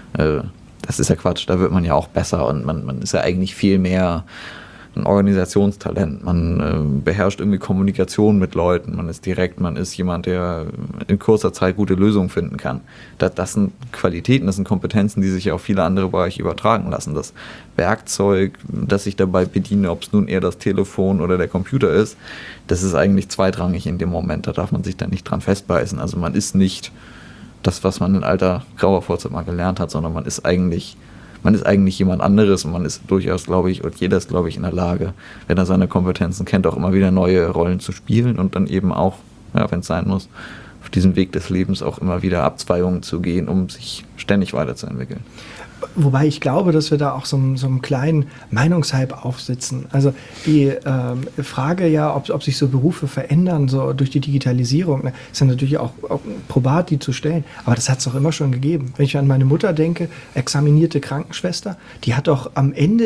Das ist ja Quatsch, da wird man ja auch besser und man ist ja eigentlich viel mehr ein Organisationstalent, man beherrscht irgendwie Kommunikation mit Leuten, man ist direkt, man ist jemand, der in kurzer Zeit gute Lösungen finden kann. Das sind Qualitäten, das sind Kompetenzen, die sich ja auf viele andere Bereiche übertragen lassen. Das Werkzeug, das ich dabei bediene, ob es nun eher das Telefon oder der Computer ist, das ist eigentlich zweitrangig in dem Moment, da darf man sich dann nicht dran festbeißen. Also man ist nicht das, was man in alter grauer Vorzeit mal gelernt hat, sondern man ist eigentlich jemand anderes und man ist durchaus, glaube ich, und jeder ist, glaube ich, in der Lage, wenn er seine Kompetenzen kennt, auch immer wieder neue Rollen zu spielen und dann eben auch, ja, wenn es sein muss, auf diesem Weg des Lebens auch immer wieder Abzweigungen zu gehen, um sich ständig weiterzuentwickeln. Wobei ich glaube, dass wir da auch so einen kleinen Meinungshype aufsitzen. Also die Frage ja, ob sich so Berufe verändern, so durch die Digitalisierung, ne, ist ja natürlich auch probat, die zu stellen. Aber das hat es doch immer schon gegeben. Wenn ich an meine Mutter denke, examinierte Krankenschwester, die hat doch am Ende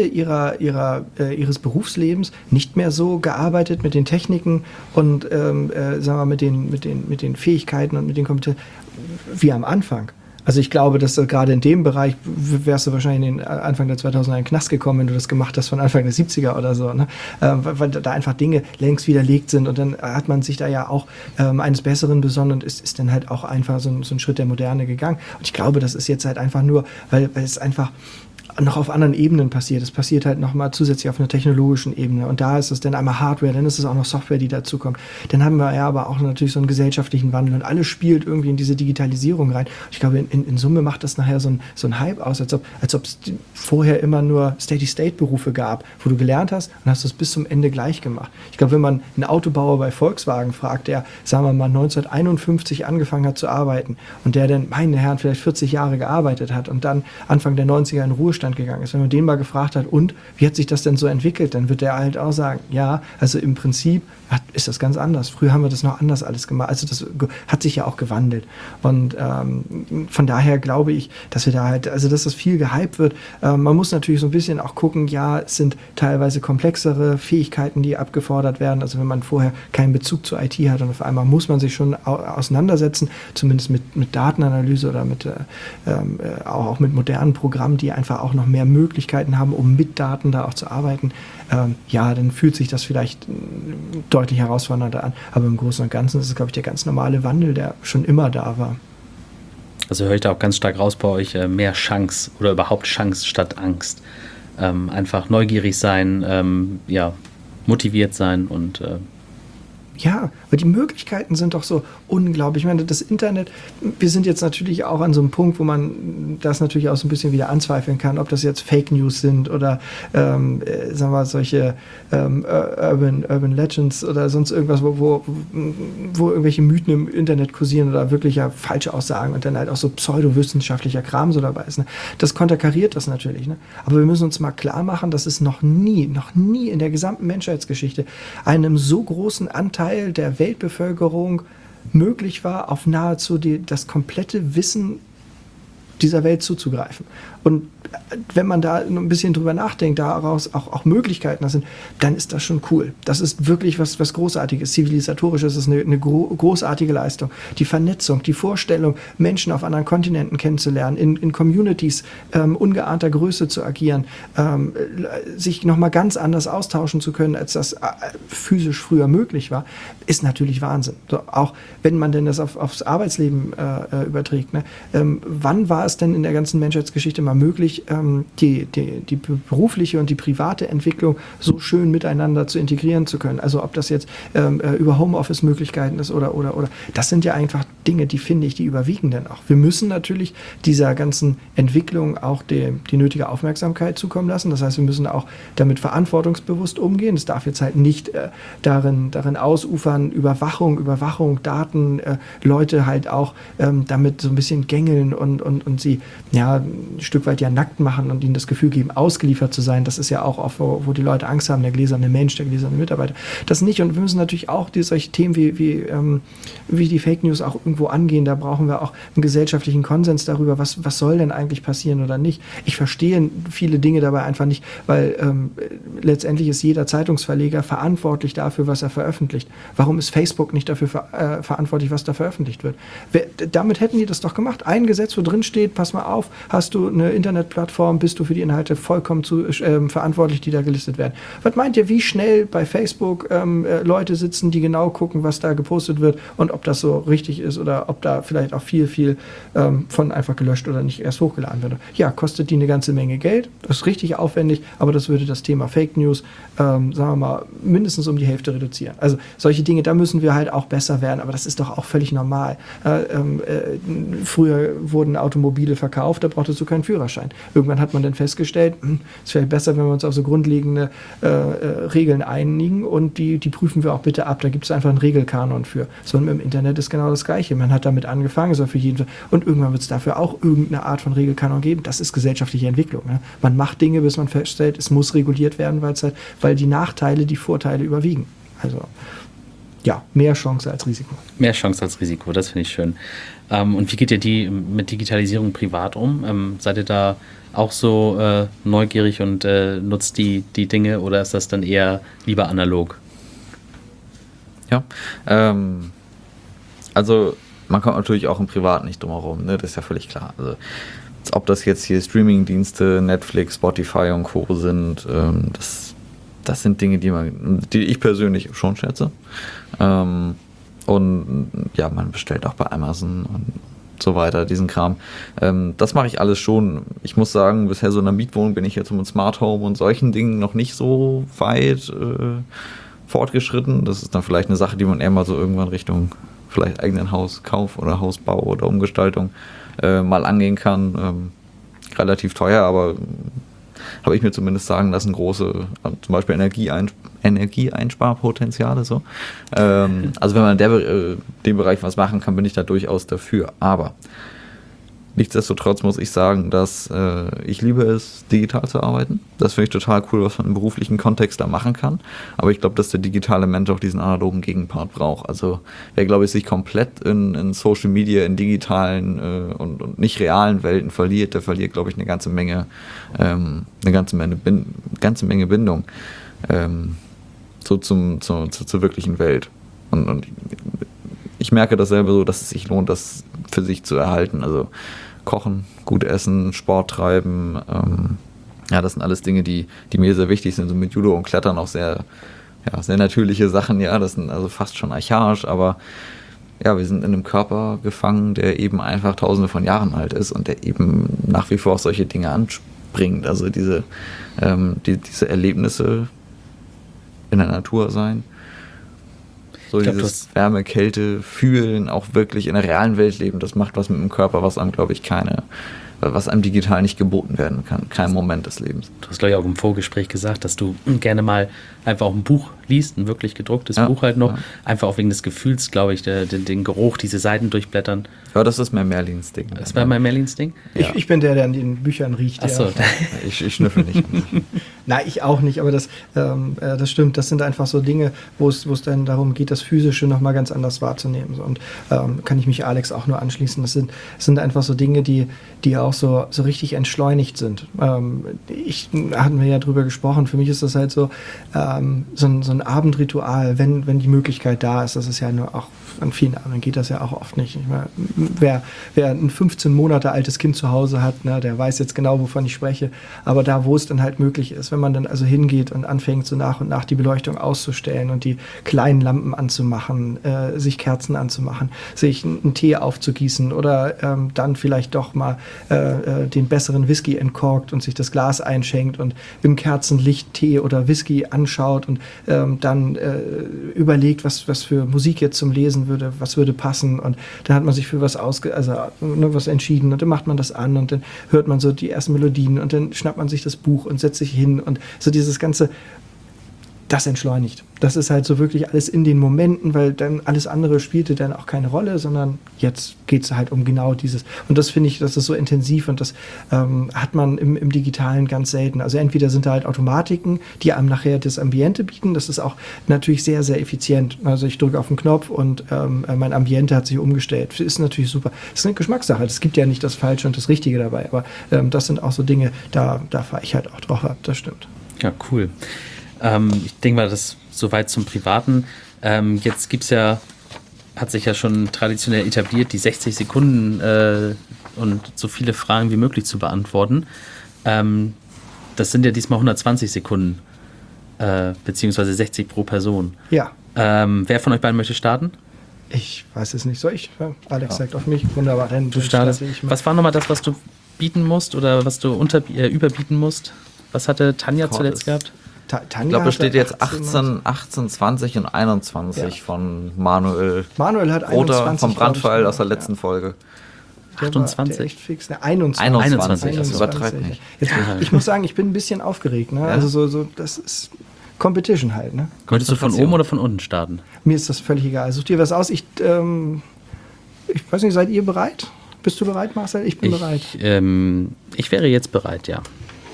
ihres Berufslebens nicht mehr so gearbeitet mit den Techniken und sagen wir, mit den Fähigkeiten und mit den Kompetenzen wie am Anfang. Also ich glaube, dass gerade in dem Bereich wärst du wahrscheinlich in den Anfang der 2000er in den Knast gekommen, wenn du das gemacht hast von Anfang der 70er oder so, ne? Weil da einfach Dinge längst widerlegt sind und dann hat man sich da ja auch eines Besseren besonnen und ist dann halt auch einfach so ein Schritt der Moderne gegangen. Und ich glaube, das ist jetzt halt einfach nur, weil es einfach noch auf anderen Ebenen passiert. Es passiert halt nochmal zusätzlich auf einer technologischen Ebene. Und da ist es dann einmal Hardware, dann ist es auch noch Software, die dazukommt. Dann haben wir ja aber auch natürlich so einen gesellschaftlichen Wandel und alles spielt irgendwie in diese Digitalisierung rein. Ich glaube, in Summe macht das nachher so ein Hype aus, als ob es vorher immer nur Steady-State-Berufe gab, wo du gelernt hast und hast es bis zum Ende gleich gemacht. Ich glaube, wenn man einen Autobauer bei Volkswagen fragt, der, sagen wir mal, 1951 angefangen hat zu arbeiten und der dann, meine Herren, vielleicht 40 Jahre gearbeitet hat und dann Anfang der 90er in Ruhestand gegangen ist, wenn man den mal gefragt hat, und wie hat sich das denn so entwickelt, dann wird der halt auch sagen, ja, also im Prinzip ist das ganz anders. Früher haben wir das noch anders alles gemacht. Also das hat sich ja auch gewandelt. Und von daher glaube ich, dass wir da halt, also dass das viel gehypt wird. Man muss natürlich so ein bisschen auch gucken, ja, es sind teilweise komplexere Fähigkeiten, die abgefordert werden. Also wenn man vorher keinen Bezug zur IT hat und auf einmal muss man sich schon auseinandersetzen, zumindest mit Datenanalyse oder auch mit modernen Programmen, die einfach auch noch mehr Möglichkeiten haben, um mit Daten da auch zu arbeiten. Ja, dann fühlt sich das vielleicht deutlich herausfordernder an. Aber im Großen und Ganzen ist es, glaube ich, der ganz normale Wandel, der schon immer da war. Also höre ich da auch ganz stark raus bei euch, mehr Chance oder überhaupt Chance statt Angst. Einfach neugierig sein, motiviert sein und ja, aber die Möglichkeiten sind doch so unglaublich. Ich meine, das Internet, wir sind jetzt natürlich auch an so einem Punkt, wo man das natürlich auch so ein bisschen wieder anzweifeln kann, ob das jetzt Fake News sind oder sagen wir mal, solche Urban Legends oder sonst irgendwas, wo irgendwelche Mythen im Internet kursieren oder wirklich ja falsche Aussagen und dann halt auch so pseudowissenschaftlicher Kram so dabei ist. Ne? Das konterkariert das natürlich. Ne? Aber wir müssen uns mal klar machen, dass es noch nie in der gesamten Menschheitsgeschichte einem so großen Anteil der Weltbevölkerung möglich war, auf nahezu das komplette Wissen dieser Welt zuzugreifen. Und wenn man da ein bisschen drüber nachdenkt, daraus auch Möglichkeiten sind, dann ist das schon cool. Das ist wirklich was Großartiges, Zivilisatorisches, das ist eine großartige Leistung. Die Vernetzung, die Vorstellung, Menschen auf anderen Kontinenten kennenzulernen, in Communities ungeahnter Größe zu agieren, sich nochmal ganz anders austauschen zu können, als das physisch früher möglich war, ist natürlich Wahnsinn. So, auch wenn man denn das aufs Arbeitsleben überträgt. Ne? Wann war es denn in der ganzen Menschheitsgeschichte mal möglich, die berufliche und die private Entwicklung so schön miteinander zu integrieren zu können? Also ob das jetzt über Homeoffice-Möglichkeiten ist oder. Das sind ja einfach Dinge, die finde ich, die überwiegen dann auch. Wir müssen natürlich dieser ganzen Entwicklung auch die nötige Aufmerksamkeit zukommen lassen. Das heißt, wir müssen auch damit verantwortungsbewusst umgehen. Es darf jetzt halt nicht darin ausufern, Überwachung, Daten, Leute halt auch damit so ein bisschen gängeln und sie ja ein Stück weit ja nackt machen und ihnen das Gefühl geben, ausgeliefert zu sein. Das ist ja auch oft, wo die Leute Angst haben, der gläserne Mensch, der gläserne Mitarbeiter. Das nicht. Und wir müssen natürlich auch solche Themen wie die Fake News auch irgendwo angehen. Da brauchen wir auch einen gesellschaftlichen Konsens darüber, was soll denn eigentlich passieren oder nicht. Ich verstehe viele Dinge dabei einfach nicht, weil letztendlich ist jeder Zeitungsverleger verantwortlich dafür, was er veröffentlicht. Warum ist Facebook nicht dafür verantwortlich, was da veröffentlicht wird? Damit hätten die das doch gemacht. Ein Gesetz, wo drin steht, pass mal auf, hast du eine Internetplattform, bist du für die Inhalte vollkommen verantwortlich, die da gelistet werden. Was meint ihr, wie schnell bei Facebook Leute sitzen, die genau gucken, was da gepostet wird und ob das so richtig ist oder ob da vielleicht auch viel von einfach gelöscht oder nicht erst hochgeladen wird. Ja, kostet die eine ganze Menge Geld, das ist richtig aufwendig, aber das würde das Thema Fake News, sagen wir mal, mindestens um die Hälfte reduzieren. Also solche Dinge, da müssen wir halt auch besser werden, aber das ist doch auch völlig normal. Früher wurden Automobile verkauft, da brauchtest du keinen Führerschein. Irgendwann hat man dann festgestellt, es wäre besser, wenn wir uns auf so grundlegende Regeln einigen und die prüfen wir auch bitte ab. Da gibt es einfach einen Regelkanon für. Sondern im Internet ist genau das Gleiche. Man hat damit angefangen, so für jeden. Und irgendwann wird es dafür auch irgendeine Art von Regelkanon geben. Das ist gesellschaftliche Entwicklung. Ne? Man macht Dinge, bis man feststellt, es muss reguliert werden, weil die Nachteile die Vorteile überwiegen. Also ja, mehr Chance als Risiko. Mehr Chance als Risiko, das finde ich schön. Und wie geht ihr mit Digitalisierung privat um? Seid ihr da auch so neugierig und nutzt die Dinge oder ist das dann eher lieber analog? Ja, also man kommt natürlich auch im Privat nicht drum herum, ne? Das ist ja völlig klar. Also, ob das jetzt hier Streaming-Dienste, Netflix, Spotify und Co. sind, das sind Dinge, die ich persönlich schon schätze. Und ja, man bestellt auch bei Amazon und so weiter, diesen Kram. Das mache ich alles schon. Ich muss sagen, bisher so in der Mietwohnung bin ich jetzt mit Smart Home und solchen Dingen noch nicht so weit fortgeschritten. Das ist dann vielleicht eine Sache, die man eher mal so irgendwann Richtung vielleicht eigenen Hauskauf oder Hausbau oder Umgestaltung mal angehen kann. Relativ teuer, aber habe ich mir zumindest sagen lassen, große, zum Beispiel Energieeinsparpotenziale. So. Also wenn man in dem Bereich was machen kann, bin ich da durchaus dafür. Aber nichtsdestotrotz muss ich sagen, dass ich liebe es, digital zu arbeiten. Das finde ich total cool, was man im beruflichen Kontext da machen kann. Aber ich glaube, dass der digitale Mensch auch diesen analogen Gegenpart braucht. Also wer, glaube ich, sich komplett in Social Media, in digitalen und nicht realen Welten verliert, der verliert, glaube ich, eine ganze Menge Bindung zur wirklichen Welt. Und ich merke dasselbe so, dass es sich lohnt, das für sich zu erhalten. Also Kochen, gut essen, Sport treiben, das sind alles Dinge, die mir sehr wichtig sind. So mit Judo und Klettern auch sehr natürliche Sachen, ja, das sind also fast schon archaisch, aber ja, wir sind in einem Körper gefangen, der eben einfach tausende von Jahren alt ist und der eben nach wie vor auf solche Dinge anspringt. Also diese Erlebnisse in der Natur sein. So dieses Wärme, Kälte fühlen, auch wirklich in der realen Welt leben, das macht was mit dem Körper, was einem, glaube ich, was einem digital nicht geboten werden kann. Kein Moment des Lebens. Du hast, glaube ich, auch im Vorgespräch gesagt, dass du gerne mal einfach auch ein Buch liest, ein wirklich gedrucktes Buch halt noch. Ja. Einfach auch wegen des Gefühls, glaube ich, den Geruch, diese Seiten durchblättern. Ja, das ist mein Merlins Ding. Das war mein Merlins Ding? Ja. Ich bin der an den Büchern riecht. Ach so. Ja. Ich schnüffel nicht. Nein, ich auch nicht, aber das stimmt. Das sind einfach so Dinge, wo es dann darum geht, das Physische nochmal ganz anders wahrzunehmen. Und kann ich mich Alex auch nur anschließen. Das sind einfach so Dinge, die auch so richtig entschleunigt sind. Hatten wir ja drüber gesprochen. Für mich ist das halt so ein Abendritual, wenn die Möglichkeit da ist. Das ist ja nur auch an vielen Abenden geht das ja auch oft nicht. Ich meine, wer ein 15 Monate altes Kind zu Hause hat, ne, der weiß jetzt genau, wovon ich spreche. Aber da, wo es dann halt möglich ist, wenn man dann also hingeht und anfängt, so nach und nach die Beleuchtung auszustellen und die kleinen Lampen anzumachen, sich Kerzen anzumachen, sich einen Tee aufzugießen oder dann vielleicht doch mal den besseren Whisky entkorkt und sich das Glas einschenkt und im Kerzenlicht Tee oder Whisky anschaut und dann überlegt, was für Musik jetzt zum Lesen würde, was würde passen, und dann hat man sich für was was entschieden und dann macht man das an und dann hört man so die ersten Melodien und dann schnappt man sich das Buch und setzt sich hin und so dieses ganze, das entschleunigt. Das ist halt so wirklich alles in den Momenten, weil dann alles andere spielte dann auch keine Rolle, sondern jetzt geht es halt um genau dieses. Und das finde ich, das ist so intensiv und das hat man im Digitalen ganz selten. Also entweder sind da halt Automatiken, die einem nachher das Ambiente bieten. Das ist auch natürlich sehr, sehr effizient. Also ich drücke auf den Knopf und mein Ambiente hat sich umgestellt. Das ist natürlich super. Das ist eine Geschmackssache. Es gibt ja nicht das Falsche und das Richtige dabei. Aber das sind auch so Dinge, da fahre ich halt auch drauf ab. Das stimmt. Ja, cool. Ich denke mal, das ist soweit zum Privaten. Jetzt hat sich ja schon traditionell etabliert, die 60 Sekunden und so viele Fragen wie möglich zu beantworten. Das sind ja diesmal 120 Sekunden, beziehungsweise 60 pro Person. Ja. Wer von euch beiden möchte starten? Ich weiß es nicht. Soll ich? Alex sagt auf mich. Wunderbar. Dann du startest. Was war nochmal das, was du bieten musst oder was du überbieten musst? Was hatte Tanja zuletzt gehabt? Ich glaube, es steht jetzt 18, 20 und 21 von Manuel. Manuel hat 21. Vom Brandpfeil aus der letzten Folge. 28? Echt fix. Ne, 21. Das übertreibt nicht. Jetzt, ich muss sagen, ich bin ein bisschen aufgeregt. Ne? Ja. Also so, das ist Competition halt. Ne? Möchtest du von oben oder von unten starten? Mir ist das völlig egal. Such dir was aus. Ich weiß nicht, seid ihr bereit? Bist du bereit, Marcel? Ich bin bereit. Ich wäre jetzt bereit, ja.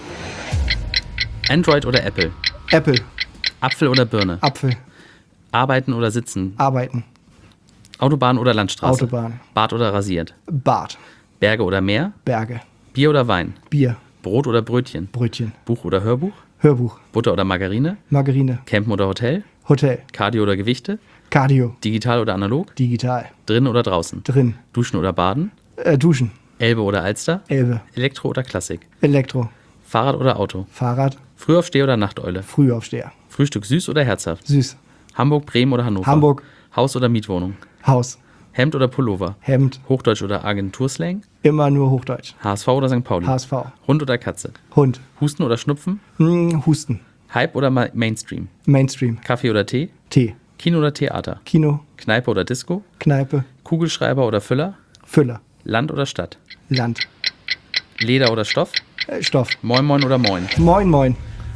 Android oder Apple? Apple. Apfel oder Birne? Apfel. Arbeiten oder sitzen? Arbeiten. Autobahn oder Landstraße? Autobahn. Bad oder rasiert? Bad. Berge oder Meer? Berge. Bier oder Wein? Bier. Brot oder Brötchen? Brötchen. Buch oder Hörbuch? Hörbuch. Butter oder Margarine? Margarine. Campen oder Hotel? Hotel. Cardio oder Gewichte? Cardio. Digital oder analog? Digital. Drin oder draußen? Drin. Duschen oder Baden? Duschen. Elbe oder Alster? Elbe. Elektro oder Klassik? Elektro. Fahrrad oder Auto? Fahrrad. Frühaufsteher oder Nachteule? Frühaufsteher. Frühstück süß oder herzhaft? Süß. Hamburg, Bremen oder Hannover? Hamburg. Haus oder Mietwohnung? Haus. Hemd oder Pullover? Hemd. Hochdeutsch oder Agenturslang? Immer nur Hochdeutsch. HSV oder St. Pauli? HSV. Hund oder Katze? Hund. Husten oder Schnupfen? Husten. Hype oder Mainstream? Mainstream. Kaffee oder Tee? Tee. Kino oder Theater? Kino. Kneipe oder Disco? Kneipe. Kugelschreiber oder Füller? Füller. Land oder Stadt? Land. Leder oder Stoff? Stoff. Moin Moin oder Moin? Moin, moin.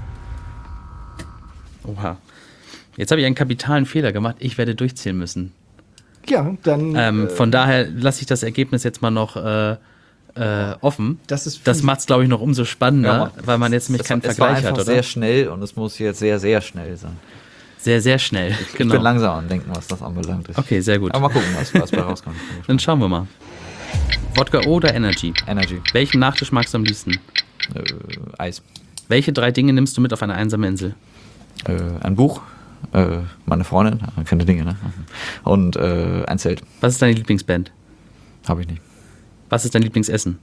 Oha. Jetzt habe ich einen kapitalen Fehler gemacht. Ich werde durchzählen müssen. Ja, dann. Von daher lasse ich das Ergebnis jetzt mal noch offen. Das macht es, glaube ich, noch umso spannender, weil man jetzt nämlich keinen Vergleich hat, oder? Es war sehr schnell und es muss jetzt sehr, sehr schnell sein. Sehr, sehr schnell. Ich bin langsam am Denken, was das anbelangt ist. Okay, sehr gut. Aber mal gucken, was bei rauskommt. Dann schauen wir mal. Wodka oder Energy? Energy. Welchen Nachtisch magst du am liebsten? Eis. Welche 3 Dinge nimmst du mit auf eine einsame Insel? Ein Buch, meine Freundin, keine Dinge, ne? Und ein Zelt. Was ist deine Lieblingsband? Habe ich nicht. Was ist dein Lieblingsessen?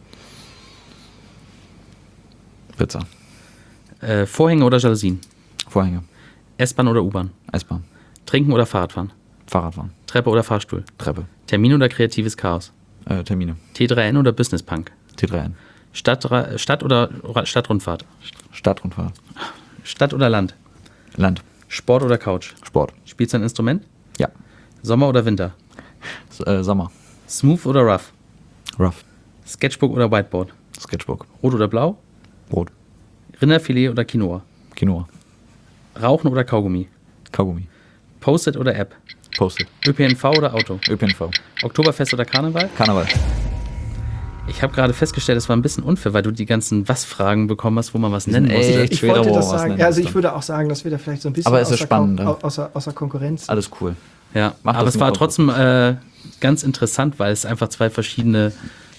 Pizza. Vorhänge oder Jalousien? Vorhänge. S-Bahn oder U-Bahn? S-Bahn. Trinken oder Fahrradfahren? Fahrradfahren. Treppe oder Fahrstuhl? Treppe. Termin oder kreatives Chaos? Termine. T3N oder Business Punk? T3N. Stadt oder Stadtrundfahrt? Stadtrundfahrt. Stadt oder Land? Land. Sport oder Couch? Sport. Spielst du ein Instrument? Ja. Sommer oder Winter? Sommer. Smooth oder Rough? Rough. Sketchbook oder Whiteboard? Sketchbook. Rot oder Blau? Rot. Rinderfilet oder Quinoa? Quinoa. Rauchen oder Kaugummi? Kaugummi. Post-it oder App? Post-it. ÖPNV oder Auto? ÖPNV. Oktoberfest oder Karneval? Karneval. Ich habe gerade festgestellt, es war ein bisschen unfair, weil du die ganzen Was-Fragen bekommen hast, wo man was nennen musste. Ich wollte das sagen. Also ich würde auch sagen, dass wir da vielleicht so ein bisschen aber es ist spannend, außer Konkurrenz. Alles cool. Ja, Macht aber das es war mit trotzdem ganz interessant, weil es einfach 2 verschiedene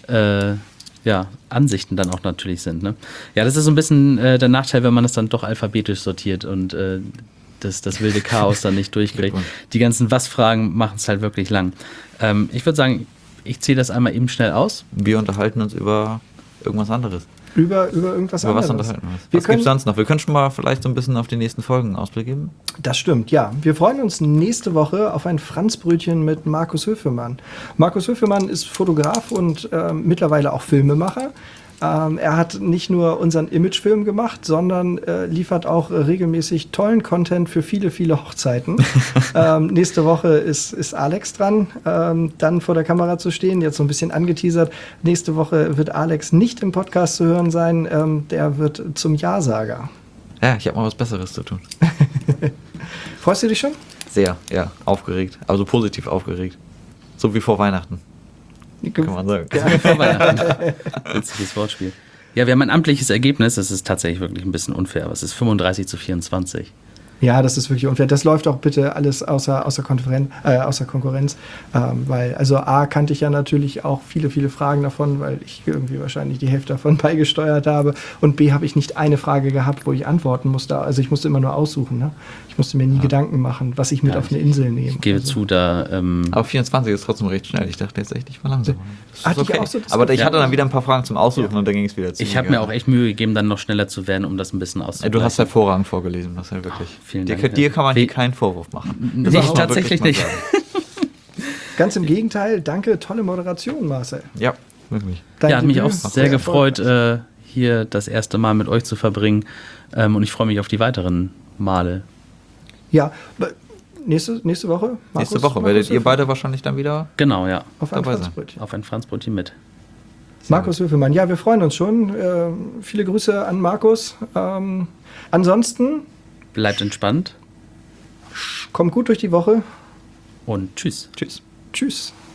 Ansichten dann auch natürlich sind. Ne? Ja, das ist so ein bisschen der Nachteil, wenn man es dann doch alphabetisch sortiert und das wilde Chaos dann nicht durchkriegt. Die ganzen Was-Fragen machen es halt wirklich lang. Ich würde sagen, ich zähle das einmal eben schnell aus. Wir unterhalten uns über irgendwas anderes. Über irgendwas über anderes. Was unterhalten wir uns? Was gibt es sonst noch? Wir können schon mal vielleicht so ein bisschen auf die nächsten Folgen einen Ausblick geben. Das stimmt, ja. Wir freuen uns nächste Woche auf ein Franzbrötchen mit Markus Höfemann. Markus Höfemann ist Fotograf und mittlerweile auch Filmemacher. Er hat nicht nur unseren Imagefilm gemacht, sondern liefert auch regelmäßig tollen Content für viele, viele Hochzeiten. Nächste Woche ist Alex dran, dann vor der Kamera zu stehen, jetzt so ein bisschen angeteasert. Nächste Woche wird Alex nicht im Podcast zu hören sein, der wird zum Ja-Sager. Ja, ich habe mal was Besseres zu tun. Freust du dich schon? Sehr, ja, aufgeregt. Also positiv aufgeregt. So wie vor Weihnachten. Kann man sagen. Ja. Vor Weihnachten. Witziges Wortspiel. Ja, wir haben ein amtliches Ergebnis, das ist tatsächlich wirklich ein bisschen unfair, aber es ist 35-24. Ja, das ist wirklich unfair. Das läuft auch bitte alles außer Konkurrenz. Weil, also A, kannte ich ja natürlich auch viele, viele Fragen davon, weil ich irgendwie wahrscheinlich die Hälfte davon beigesteuert habe. Und B, habe ich nicht eine Frage gehabt, wo ich antworten musste. Also ich musste immer nur aussuchen. Ne? Ich musste mir nie Gedanken machen, was ich mit auf eine Insel nehme. Ich gebe zu, da... Aber 24 ist trotzdem recht schnell. Ich dachte jetzt echt, ich war langsam. Ach, okay. Auch so, aber ich hatte dann wieder ein paar Fragen zum Aussuchen und dann ging es wieder zu. Ich habe mir auch echt Mühe gegeben, dann noch schneller zu werden, um das ein bisschen auszugleichen. Du hast hervorragend vorgelesen, das ist wirklich. Vielen Dank. Dir kann man hier keinen Vorwurf machen. Nicht, tatsächlich nicht. Ganz im Gegenteil, danke, tolle Moderation, Marcel. Ja, wirklich. Ja, hat mich auch sehr gefreut, hier das erste Mal mit euch zu verbringen. Und ich freue mich auf die weiteren Male. Ja, nächste Woche? Nächste Woche werdet ihr beide wahrscheinlich dann wieder genau, ja. Auf ein Franzbrötchen. Auf ein Franzbrötchen mit. Markus Höfemann, ja, wir freuen uns schon. Viele Grüße an Markus. Ansonsten bleibt entspannt. Kommt gut durch die Woche. Und tschüss. Tschüss. Tschüss.